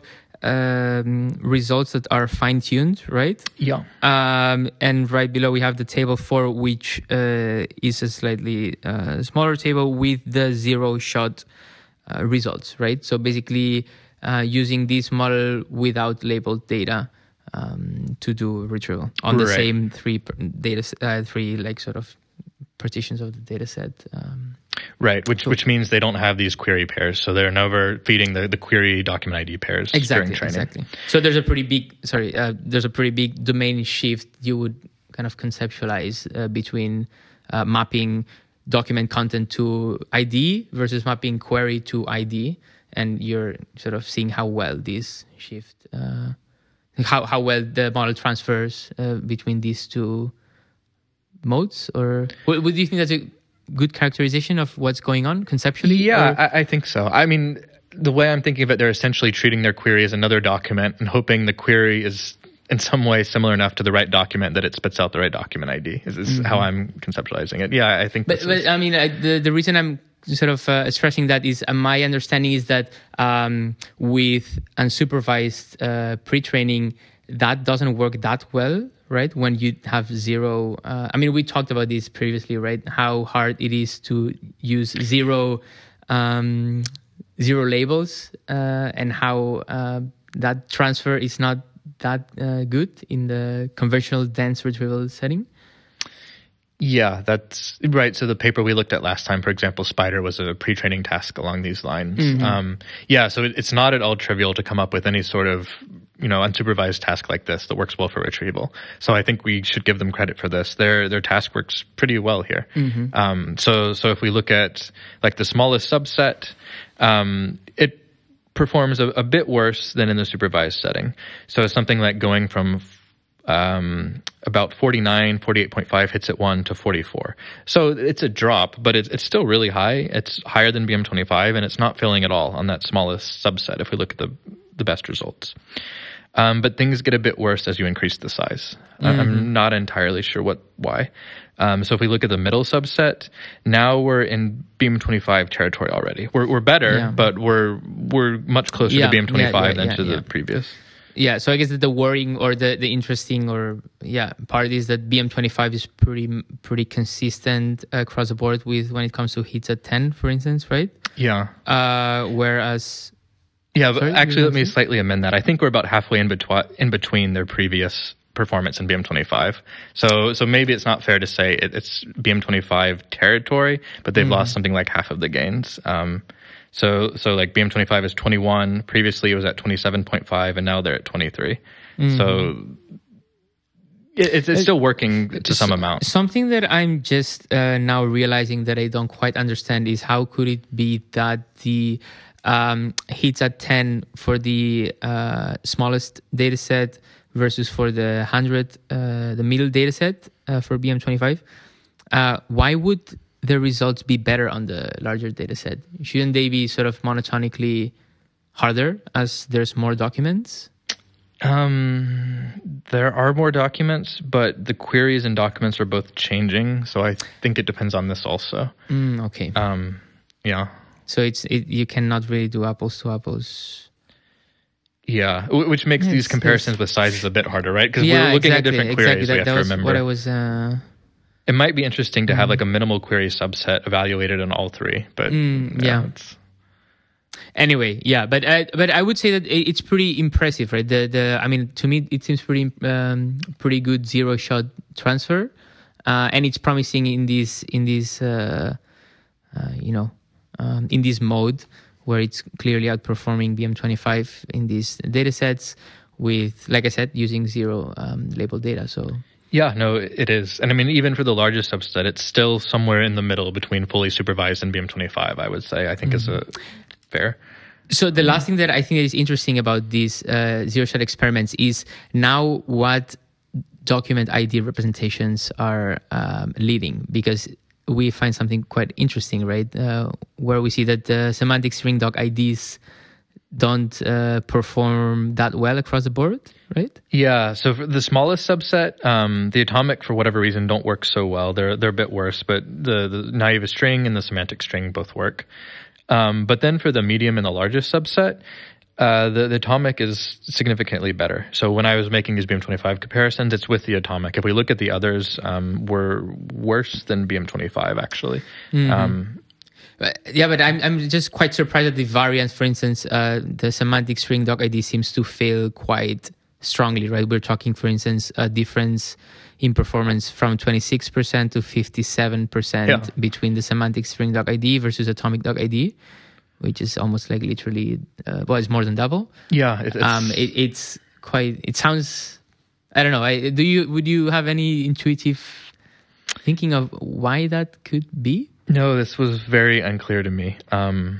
Um, results that are fine-tuned, right? Yeah. Um, and right below we have the table four, which uh, is a slightly uh, smaller table with the zero-shot uh, results, right? So basically uh, using this model without labeled data um, to do retrieval on the right. same three data, uh, three like sort of partitions of the data set. Um, Right, which which means they don't have these query pairs, so they're never feeding the, the query document I D pairs exactly, during training. Exactly. So there's a pretty big, sorry, uh, there's a pretty big domain shift you would kind of conceptualize uh, between uh, mapping document content to I D versus mapping query to I D, and you're sort of seeing how well this shift, uh, how how well the model transfers uh, between these two modes, or would, would you think that's a good characterization of what's going on conceptually? Yeah, I, I think so. I mean, the way I'm thinking of it, they're essentially treating their query as another document and hoping the query is in some way similar enough to the right document that it spits out the right document I D. Is, is mm-hmm. how I'm conceptualizing it. Yeah, I think. But, this but is... I mean, I, the the reason I'm sort of uh, stressing that is uh, my understanding is that um, with unsupervised uh, pre-training, that doesn't work that well. Right? When you have zero, uh, I mean, we talked about this previously, right? How hard it is to use zero, um, zero labels, uh, and how uh, that transfer is not that uh, good in the conventional dense retrieval setting. Yeah, that's right. So the paper we looked at last time, for example, Spider, was a pre-training task along these lines. Mm-hmm. Um, yeah, so it, it's not at all trivial to come up with any sort of, you know, unsupervised task like this that works well for retrieval. So I think we should give them credit for this. Their their task works pretty well here. Mm-hmm. Um, so so if we look at like the smallest subset, um, it performs a, a bit worse than in the supervised setting. So something like going from um, about forty-nine, forty-eight point five hits at one to forty-four. So it's a drop, but it's, it's still really high. It's higher than B M twenty-five, and it's not failing at all on that smallest subset if we look at the, the best results. Um, but things get a bit worse as you increase the size. Mm-hmm. I'm not entirely sure what why. Um, so if we look at the middle subset, now we're in B M twenty-five territory already. We're we're better, yeah. but we're we're much closer yeah. to B M twenty-five yeah, yeah, than yeah, to yeah. the previous. Yeah, so I guess that the worrying or the, the interesting or yeah part is that B M twenty-five is pretty pretty consistent across the board with when it comes to hits at ten, for instance, right? Yeah. Uh, whereas, yeah, but sorry, actually, let me slightly amend that. I think we're about halfway in between in between their previous performance in B M twenty-five. So so maybe it's not fair to say it, it's B M twenty-five territory, but they've mm-hmm. lost something like half of the gains. Um, So so like B M twenty-five is twenty-one. Previously it was at twenty-seven point five, and now they're at twenty-three. Mm-hmm. So it, it's, it's still working to some amount. Something that I'm just uh, now realizing that I don't quite understand is how could it be that the um, hits at ten for the uh, smallest data set versus for the one hundred, uh, the middle data set uh, for B M twenty-five, uh, why would the results be better on the larger data set? Shouldn't they be sort of monotonically harder as there's more documents? Um, there are more documents, but the queries and documents are both changing. So I think it depends on this also. Mm, okay. Um, yeah. So it's it, you cannot really do apples to apples. Yeah, which makes yes, these comparisons yes. with sizes a bit harder, right? Because yeah, we're looking exactly, at different queries. Exactly. That, we have that to was remember what I was. Uh, It might be interesting to have like a minimal query subset evaluated on all three, but mm, yeah. yeah. It's... Anyway, yeah, but I, but I would say that it's pretty impressive, right? The the I mean, to me, it seems pretty um, pretty good zero shot transfer, uh, and it's promising in this in this uh, uh, you know um, in this mode where it's clearly outperforming B M twenty-five in these data sets with, like I said, using zero um, labeled data. So. Yeah, no, it is. And I mean, even for the largest subset, it's still somewhere in the middle between fully supervised and B M twenty-five, I would say, I think mm-hmm. is a fair. So the last thing that I think is interesting about these uh, zero-shot experiments is now what document I D representations are um, leading, because we find something quite interesting, right? Uh, where we see that the semantic string doc I Ds don't uh, perform that well across the board, right? Yeah. So for the smallest subset, um, the atomic, for whatever reason, don't work so well. They're they're a bit worse, but the, the naive string and the semantic string both work. Um, but then for the medium and the largest subset, uh, the, the atomic is significantly better. So when I was making these B M twenty-five comparisons, it's with the atomic. If we look at the others, um, we're worse than B M twenty-five, actually. Mm-hmm. Um, Yeah, but I'm I'm just quite surprised at the variance. For instance, uh, the semantic string doc I D seems to fail quite strongly, right? We're talking, for instance, a difference in performance from twenty-six percent to fifty-seven percent yeah. between the semantic string doc I D versus atomic doc I D, which is almost like literally, uh, well, it's more than double. Yeah, it, it's... Um, it, it's quite. It sounds. I don't know. I, do you would you have any intuitive thinking of why that could be? No, this was very unclear to me. Um,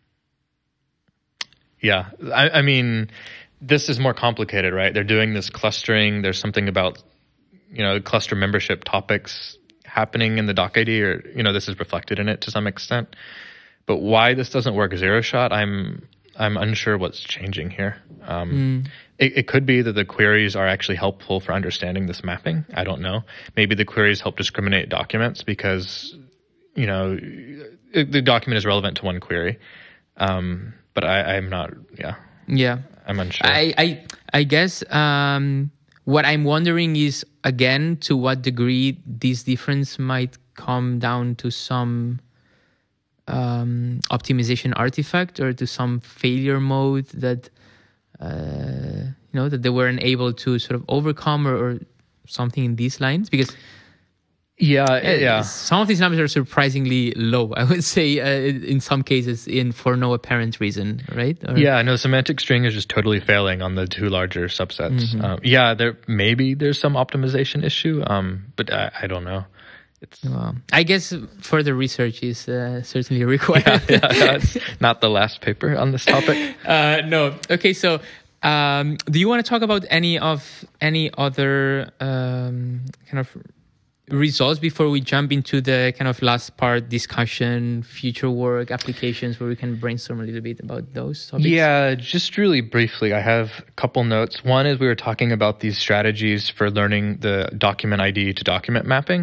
yeah, I, I mean, this is more complicated, right? They're doing this clustering. There's something about, you know, cluster membership topics happening in the doc I D, or, you know, this is reflected in it to some extent. But why this doesn't work zero shot, I'm I'm unsure what's changing here. Um, mm. it, it could be that the queries are actually helpful for understanding this mapping. I don't know. Maybe the queries help discriminate documents because, you know, the document is relevant to one query. Um, but I, I'm not, yeah. Yeah. I'm unsure. I, I, I guess um, what I'm wondering is, again, to what degree this difference might come down to some um, optimization artifact or to some failure mode that, uh, you know, that they weren't able to sort of overcome, or, or something in these lines. Because... Yeah, yeah. Some of these numbers are surprisingly low, I would say, uh, in some cases, in for no apparent reason, right? Or, yeah, no, semantic string is just totally failing on the two larger subsets. Mm-hmm. Um, yeah, there maybe there's some optimization issue, um, but I, I don't know. It's well, I guess further research is uh, certainly required. yeah, yeah, that's not the last paper on this topic. uh, no. Okay, so um, do you want to talk about any of any other um, kind of results before we jump into the kind of last part, discussion, future work, applications, where we can brainstorm a little bit about those topics? Yeah, just really briefly, I have a couple notes. One is we were talking about these strategies for learning the document I D to document mapping.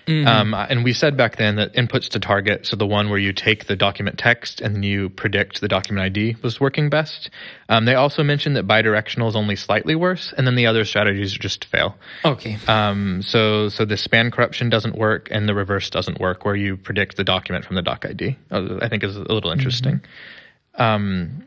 Mm-hmm. Um, and we said back then that inputs to target, so the one where you take the document text and then you predict the document I D, was working best. Um, they also mentioned that bidirectional is only slightly worse, and then the other strategies just fail. Okay. Um, so so the span corruption doesn't work, and the reverse doesn't work, where you predict the document from the doc I D. I think is a little interesting. Mm-hmm. Um,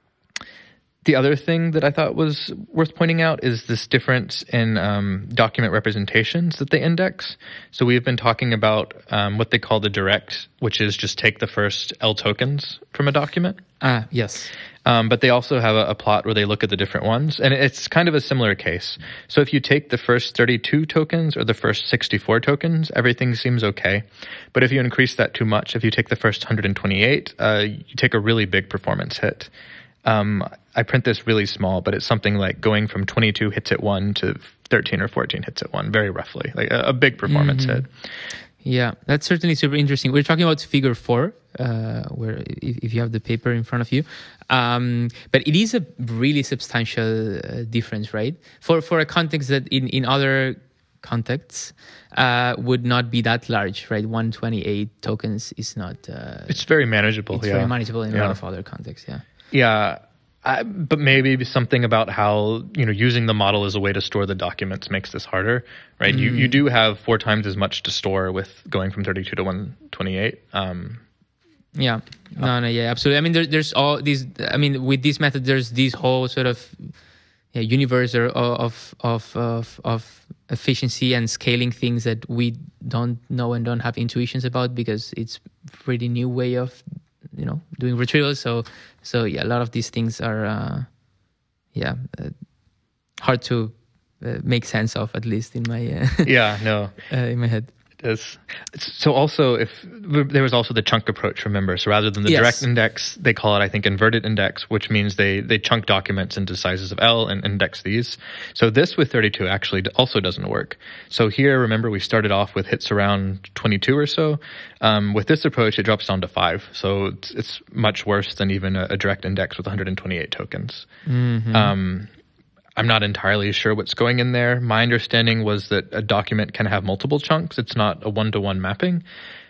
The other thing that I thought was worth pointing out is this difference in um, document representations that they index. So we've been talking about um, what they call the direct, which is just take the first L tokens from a document. Ah, yes. Um, but they also have a, a plot where they look at the different ones, and it's kind of a similar case. So if you take the first thirty-two tokens or the first sixty-four tokens, everything seems okay. But if you increase that too much, if you take the first one hundred twenty-eight, uh, you take a really big performance hit. Um, I print this really small, but it's something like going from twenty-two hits at one to thirteen or fourteen hits at one, very roughly, like a, a big performance mm-hmm. hit. Yeah, that's certainly super interesting. We're talking about figure four, uh, where if, if you have the paper in front of you, um, but it is a really substantial uh, difference, right? For for a context that in, in other contexts uh, would not be that large, right? one hundred twenty-eight tokens is not. Uh, it's very manageable. It's yeah. very manageable in yeah. a lot of other contexts. Yeah. Yeah. I, but maybe something about how, you know, using the model as a way to store the documents makes this harder, right? Mm. You you do have four times as much to store with going from thirty-two to one hundred twenty-eight. Um, yeah, no, no, yeah, absolutely. I mean, there, there's all these, I mean, with this method, there's this whole sort of yeah, universe or, of, of, of, of efficiency and scaling things that we don't know and don't have intuitions about because it's a pretty new way of you know, doing retrieval. So, so yeah, a lot of these things are, uh, yeah, uh, hard to uh, make sense of, at least in my, uh, yeah, no, uh, in my head. It is. So also, if there was also the chunk approach, remember, so rather than the yes. direct index, they call it, I think, inverted index, which means they, they chunk documents into sizes of L and index these. So this with thirty-two actually also doesn't work. So here, remember, we started off with hits around twenty-two or so. Um, with this approach, it drops down to five. So it's, it's much worse than even a, a direct index with one hundred twenty-eight tokens. Mm-hmm. Um, I'm not entirely sure what's going in there. My understanding was that a document can have multiple chunks. It's not a one-to-one mapping.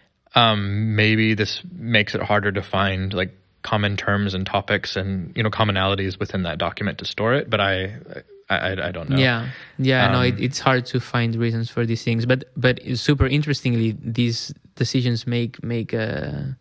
Um, maybe this makes it harder to find like common terms and topics and, you know, commonalities within that document to store it. But I, I, I don't know. Yeah, yeah, um, no, it, it's hard to find reasons for these things. But, but super interestingly, these decisions make make. Uh,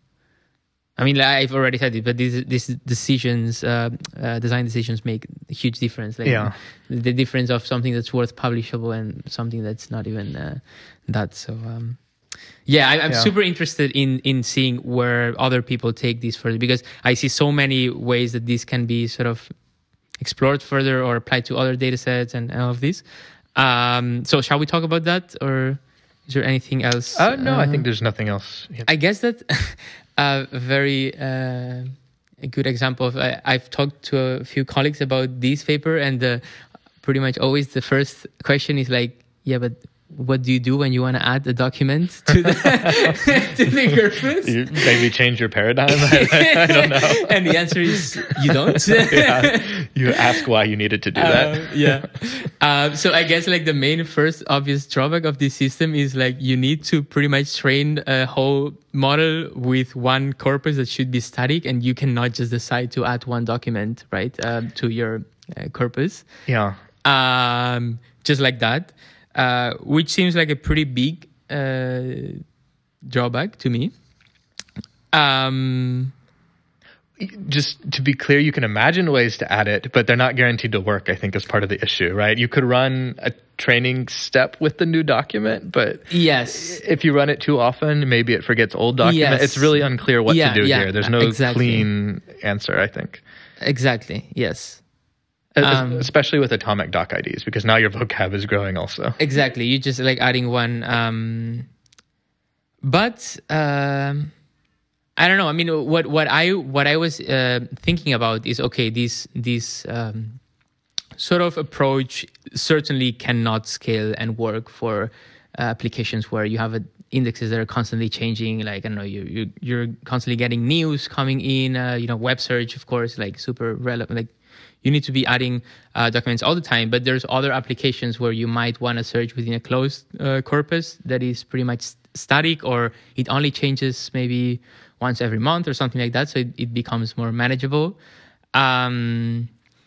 I mean, I've already said it, but these these decisions, uh, uh, design decisions, make a huge difference. Like yeah. the difference of something that's worth publishable and something that's not even uh, that. So, um, yeah, I, I'm yeah. super interested in in seeing where other people take this further because I see so many ways that this can be sort of explored further or applied to other data sets and all of this. Um, so, shall we talk about that, or is there anything else? Uh, no, uh, I think there's nothing else. Yeah. I guess that. A very uh, a good example of I, I've talked to a few colleagues about this paper, and uh, pretty much always the first question is like, yeah, but what do you do when you want to add a document to the to the corpus? You maybe change your paradigm. I, I don't know. And the answer is you don't. yeah. You ask why you needed to do that. Uh, yeah. Uh, so I guess like the main first obvious drawback of this system is like you need to pretty much train a whole model with one corpus that should be static, and you cannot just decide to add one document, right, um, to your uh, corpus. Yeah. Um, just like that. Uh, which seems like a pretty big uh, drawback to me. Um, Just to be clear, you can imagine ways to add it, but they're not guaranteed to work, I think, is part of the issue, right? You could run a training step with the new document, but yes, if you run it too often, maybe it forgets old document. Yes. It's really unclear what yeah, to do yeah, here. There's no exactly. clean answer, I think. Exactly, yes. Um, Especially with atomic doc I Ds, because now your vocab is growing also. Exactly. You just like adding one. Um, but um, I don't know. I mean, what, what I what I was uh, thinking about is, okay, this, this um, sort of approach certainly cannot scale and work for uh, applications where you have a, indexes that are constantly changing. Like, I don't know, you, you, you're constantly getting news coming in, uh, you know, web search, of course, like super relevant, like you need to be adding uh, documents all the time. But there's other applications where you might want to search within a closed uh, corpus that is pretty much st- static, or it only changes maybe once every month or something like that. So it, it becomes more manageable. Um,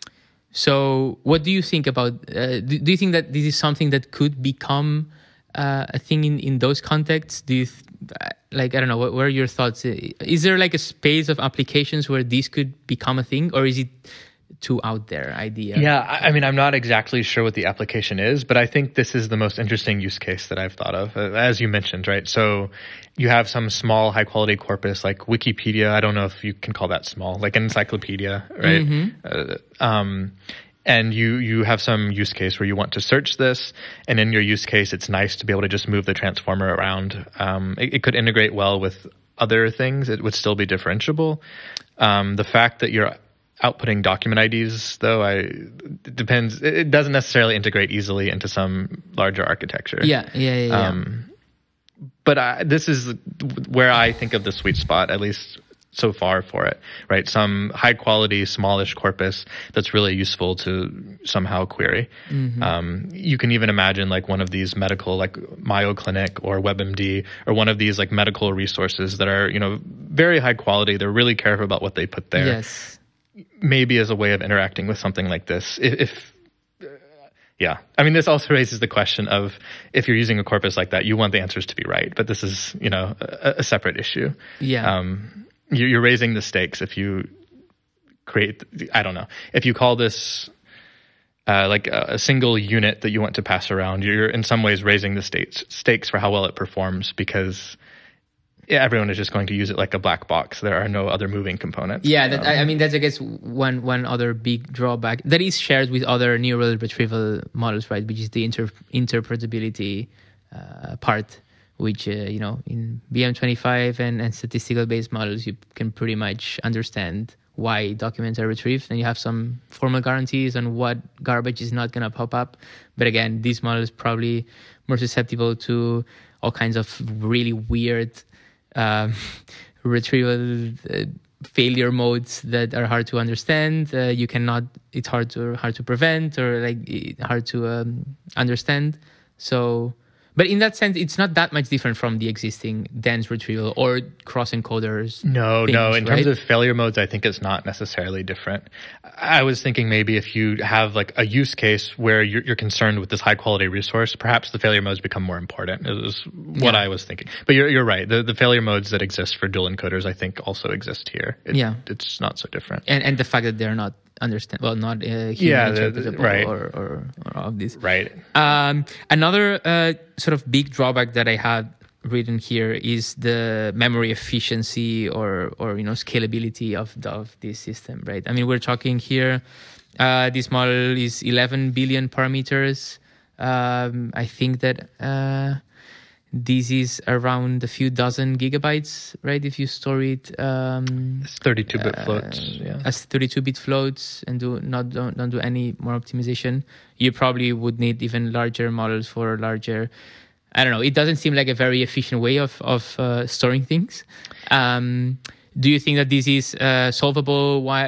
so what do you think about, uh, do, do you think that this is something that could become uh, a thing in, in those contexts? Do you, th- like, I don't know, what, what are your thoughts? Is there like a space of applications where this could become a thing, or is it too out there idea? Yeah, I mean, I'm not exactly sure what the application is, but I think this is the most interesting use case that I've thought of, as you mentioned, right? So you have some small high quality corpus like Wikipedia. I don't know if you can call that small, like an encyclopedia, right? Mm-hmm. Uh, um, and you, you have some use case where you want to search this, and in your use case, it's nice to be able to just move the transformer around. Um, it, it could integrate well with other things. It would still be differentiable. Um, the fact that you're outputting document I Ds, though, I it depends. It doesn't necessarily integrate easily into some larger architecture. Yeah, yeah, yeah. yeah. Um, but I, this is where I think of the sweet spot, at least so far, for it. Right, some high quality, smallish corpus that's really useful to somehow query. Mm-hmm. Um, you can even imagine like one of these medical, like Mayo Clinic or WebMD, or one of these like medical resources that are, you know, very high quality. They're really careful about what they put there. Yes. Maybe as a way of interacting with something like this. If, if uh, yeah, I mean, this also raises the question of if you're using a corpus like that, you want the answers to be right. But this is, you know, a, a separate issue. Yeah. Um, you, you're raising the stakes if you create, I don't know, if you call this uh, like a, a single unit that you want to pass around, you're in some ways raising the stakes, stakes for how well it performs, because yeah, everyone is just going to use it like a black box. There are no other moving components. Yeah, that, um, I, I mean, that's, I guess, one one other big drawback that is shared with other neural retrieval models, right? Which is the inter- interpretability uh, part, which, uh, you know, in B M twenty-five and, and statistical-based models, you can pretty much understand why documents are retrieved, and you have some formal guarantees on what garbage is not going to pop up. But again, these models probably more susceptible to all kinds of really weird Um, retrieval uh, failure modes that are hard to understand. Uh, you cannot. It's hard to hard to prevent, or like hard to um, understand. So, but in that sense, it's not that much different from the existing dense retrieval or cross encoders. No, things, no. In right? terms of failure modes, I think it's not necessarily different. I was thinking maybe if you have like a use case where you're, you're concerned with this high quality resource, perhaps the failure modes become more important. Is what yeah. I was thinking. But you're you're right. The the failure modes that exist for dual encoders, I think, also exist here. It, yeah, it's not so different. And and the fact that they're not understand well not uh, human yeah, interpretable the, right. or, or or of this. Right. Um, another uh, sort of big drawback that I had written here is the memory efficiency or or you know scalability of the, of this system, right? I mean, we're talking here. Uh, this model is eleven billion parameters. Um, I think that uh, this is around a few dozen gigabytes, right? If you store it, um, it's thirty-two bit uh, floats, yeah, as thirty-two bit floats, and do not don't, don't do any more optimization. You probably would need even larger models for larger. I don't know. It doesn't seem like a very efficient way of of uh, storing things. Um, do you think that this is uh, solvable by,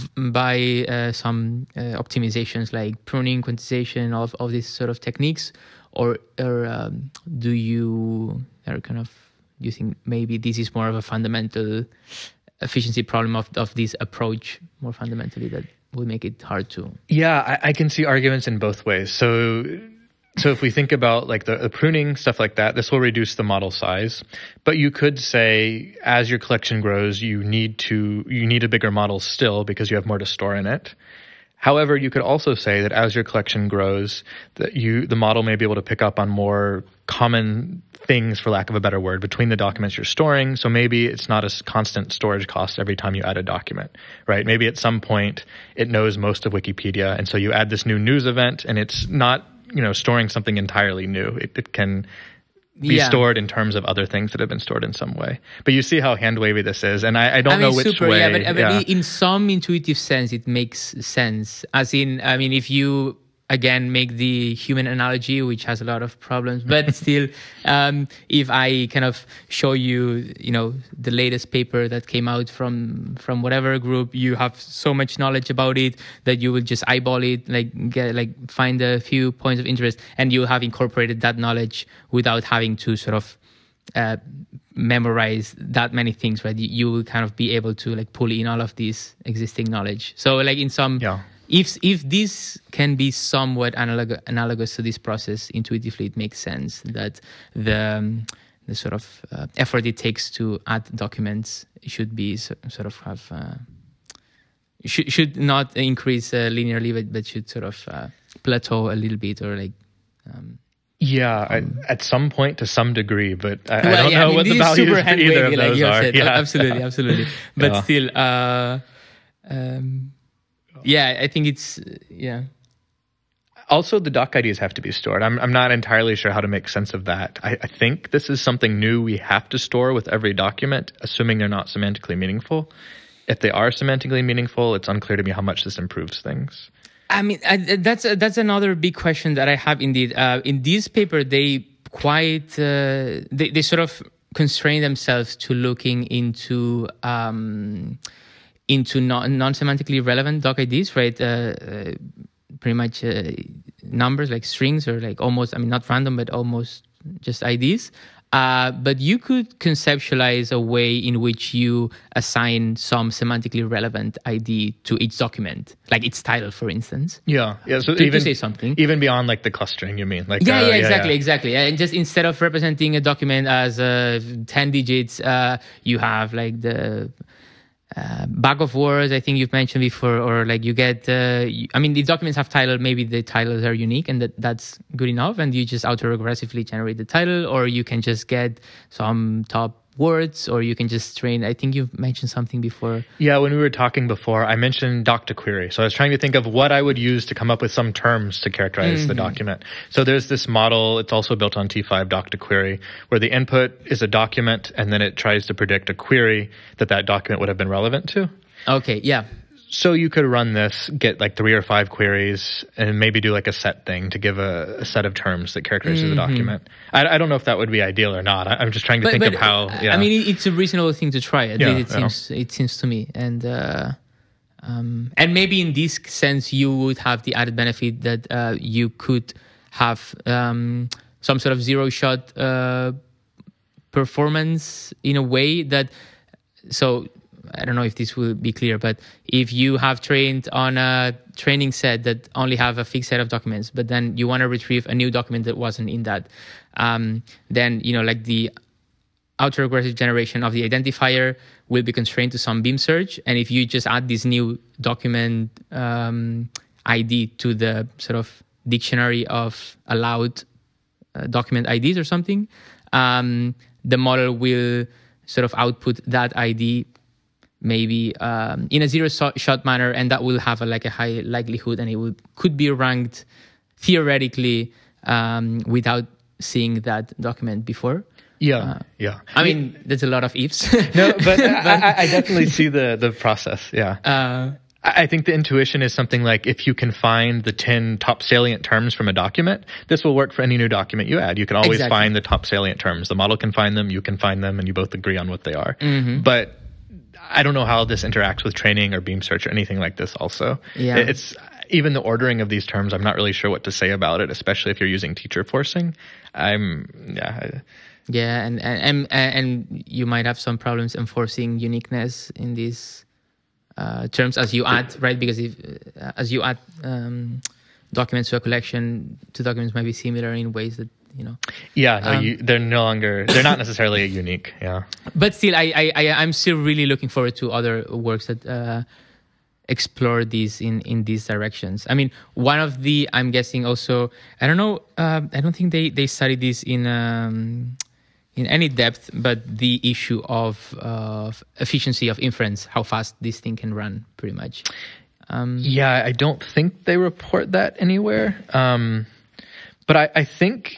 by uh, some uh, optimizations like pruning, quantization, of of these sort of techniques, or or um, do you are kind of do you think maybe this is more of a fundamental efficiency problem of of this approach more fundamentally that will make it hard to? Yeah, I, I can see arguments in both ways. So. So if we think about like the, the pruning, stuff like that, this will reduce the model size. But you could say as your collection grows, you need to you need a bigger model still because you have more to store in it. However, you could also say that as your collection grows, that you the model may be able to pick up on more common things, for lack of a better word, between the documents you're storing. So maybe it's not a constant storage cost every time you add a document, right? Maybe at some point it knows most of Wikipedia, and so you add this new news event, and it's not you know, storing something entirely new. It, it can be yeah. stored in terms of other things that have been stored in some way. But you see how hand wavy this is, and I, I don't I mean, know which super, way. Yeah, but, but yeah. in some intuitive sense, it makes sense. As in, I mean, if you again make the human analogy, which has a lot of problems, but still, um, if I kind of show you, you know, the latest paper that came out from from whatever group, you have so much knowledge about it that you will just eyeball it, like get like find a few points of interest, and you have incorporated that knowledge without having to sort of uh, memorize that many things, right? You, you will kind of be able to like pull in all of this existing knowledge. So like in some. Yeah. If if this can be somewhat analog, analogous to this process, intuitively it makes sense that the um, the sort of uh, effort it takes to add documents should be so, sort of have uh, should should not increase uh, linearly, but but should sort of uh, plateau a little bit or like. Um, yeah, um, I, at some point to some degree, but I, well, I don't yeah, know I mean, what the values for either of like those you are. said. Yeah. Absolutely, absolutely. But Yeah. still, uh, um, yeah, I think it's yeah. Also, the doc I Ds have to be stored. I'm I'm not entirely sure how to make sense of that. I, I think this is something new we have to store with every document, assuming they're not semantically meaningful. If they are semantically meaningful, it's unclear to me how much this improves things. I mean, I, that's uh, that's another big question that I have. Indeed, uh, in this paper, they quite uh, they they sort of constrain themselves to looking into. Um, into non, non-semantically relevant doc I Ds, right? Uh, uh, pretty much uh, numbers like strings or like almost, I mean, not random, but almost just I Ds. Uh, but you could conceptualize a way in which you assign some semantically relevant I D to each document, like its title, for instance. Yeah, yeah. So to, even to say something, even beyond like the clustering, you mean? Like yeah, uh, yeah, exactly, yeah. exactly. And just instead of representing a document as uh, ten digits, uh, you have like the Uh, bag of words, I think you've mentioned before, or like you get, uh, you, I mean, the documents have title, maybe the titles are unique and that, that's good enough. And you just auto-regressively generate the title, or you can just get some top words, or you can just train. I think you've mentioned something before. Yeah, when we were talking before, I mentioned doc to query. So I was trying to think of what I would use to come up with some terms to characterize mm-hmm. the document. So there's this model, it's also built on T five, doc to query, where the input is a document and then it tries to predict a query that that document would have been relevant to. Okay, yeah. So you could run this, get like three or five queries, and maybe do like a set thing to give a, a set of terms that characterizes mm-hmm. the document. I, I don't know if that would be ideal or not. I, I'm just trying to but, think but, of how. Yeah. I mean, it's a reasonable thing to try. At yeah, least it yeah. seems. It seems to me, and uh, um, and maybe in this sense, you would have the added benefit that uh, you could have um, some sort of zero shot uh, performance in a way that so. I don't know if this will be clear, but if you have trained on a training set that only have a fixed set of documents, but then you want to retrieve a new document that wasn't in that, um, then, you know, like the autoregressive generation of the identifier will be constrained to some beam search. And if you just add this new document um, I D to the sort of dictionary of allowed uh, document I Ds or something, um, the model will sort of output that I D maybe um, in a zero-shot manner, and that will have a, like a high likelihood, and it would, could be ranked theoretically um, without seeing that document before. Yeah, uh, yeah. I mean, there's a lot of ifs. No, but, but I, I definitely see the the process. Yeah. Uh, I think the intuition is something like if you can find the ten top salient terms from a document, this will work for any new document you add. You can always exactly. find the top salient terms. The model can find them, you can find them, and you both agree on what they are. Mm-hmm. But I don't know how this interacts with training or beam search or anything like this also. Yeah. It's even the ordering of these terms, I'm not really sure what to say about it, especially if you're using teacher forcing. I'm, yeah. Yeah, and, and, and, and you might have some problems enforcing uniqueness in these uh, terms as you add, right? Because if uh, as you add um, documents to a collection, two documents might be similar in ways that, you know. Yeah, no, um, you, they're no longer, they're not necessarily unique, yeah. But still, I, I, I, I'm still really looking forward to other works that uh, explore these in, in these directions. I mean, one of the, I'm guessing also, I don't know, uh, I don't think they, they studied this in um, in any depth, but the issue of uh, efficiency of inference, how fast this thing can run, pretty much. Um, yeah, I don't think they report that anywhere. Um, but I, I think...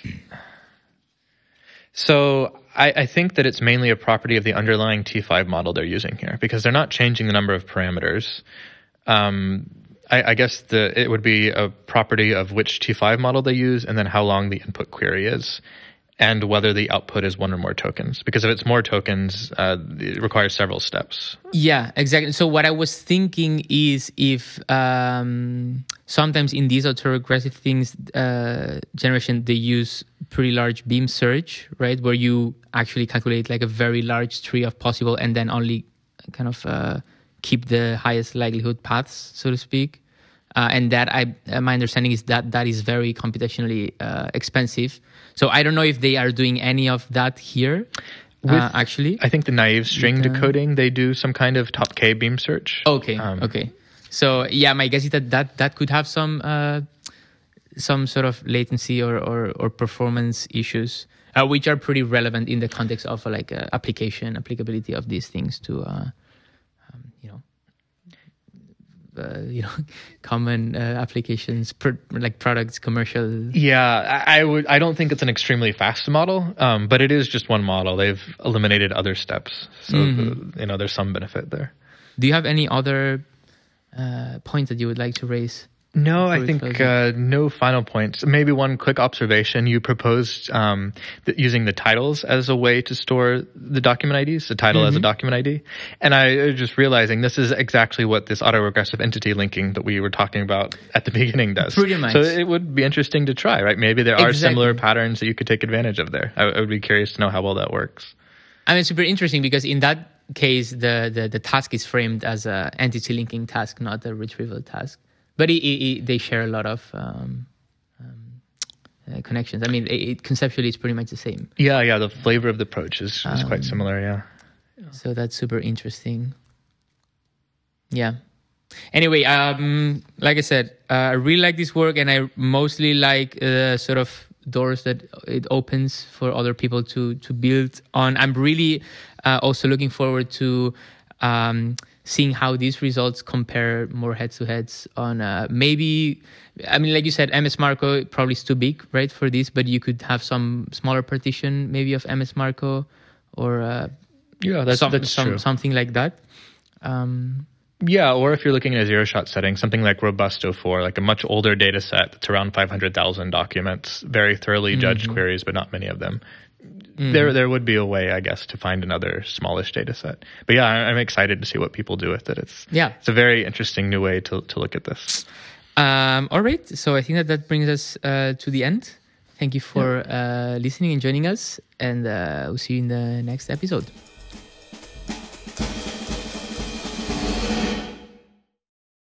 So I, I think that it's mainly a property of the underlying T five model they're using here, because they're not changing the number of parameters. Um, I, I guess the it would be a property of which T five model they use, and then how long the input query is, and whether the output is one or more tokens. Because if it's more tokens, uh, it requires several steps. Yeah, exactly. So what I was thinking is if um, sometimes in these autoregressive things, uh, generation, they use pretty large beam search, right? Where you actually calculate like a very large tree of possible and then only kind of uh, keep the highest likelihood paths, so to speak. Uh, and that I, uh, my understanding is that that is very computationally uh, expensive. So I don't know if they are doing any of that here. With, uh, actually, I think the naive string With, uh, decoding, they do some kind of top K beam search. Okay, Um, okay. So yeah, my guess is that that, that could have some uh, some sort of latency or or, or performance issues, uh, which are pretty relevant in the context of uh, like uh, application applicability of these things to uh, um, you know. Uh, you know, common uh, applications, pr- like products, commercial. Yeah, I, I would. I don't think it's an extremely fast model, um, but it is just one model. They've eliminated other steps, so Mm-hmm. the, you know there's some benefit there. Do you have any other uh, points that you would like to raise? No, Before I we think close uh, no final points. Maybe one quick observation. You proposed um, that using the titles as a way to store the document I Ds, the title Mm-hmm. as a document I D. And I was just realizing this is exactly what this autoregressive entity linking that we were talking about at the beginning does. Pretty much. So it would be interesting to try, right? Maybe there are Exactly. similar patterns that you could take advantage of there. I, I would be curious to know how well that works. I mean, it's super interesting because in that case, the, the, the task is framed as a entity linking task, not a retrieval task. But it, it, it, they share a lot of um, um, uh, connections. I mean, it, it conceptually it's pretty much the same. Yeah, yeah. The flavor of the approach is, is Um, quite similar, yeah. So that's super interesting. Yeah. Anyway, um, like I said, uh, I really like this work, and I mostly like uh, sort of doors that it opens for other people to to build on. I'm really uh, also looking forward to um, seeing how these results compare more heads-to-heads on uh, maybe, I mean, like you said, M S Marco probably is too big, right, for this, but you could have some smaller partition maybe of M S Marco or uh, Yeah, that's, some, that's some, true. something like that. Um, Yeah, or if you're looking at a zero-shot setting, something like Robusto four, like a much older data set that's around five hundred thousand documents, very thoroughly judged Mm-hmm. queries, but not many of them. Mm-hmm. There there would be a way, I guess, to find another smallish data set. But yeah, I- I'm excited to see what people do with it. It's Yeah. it's a very interesting new way to, to look at this. Um, all right. So I think that that brings us uh, to the end. Thank you for uh, listening and joining us. And uh, we'll see you in the next episode.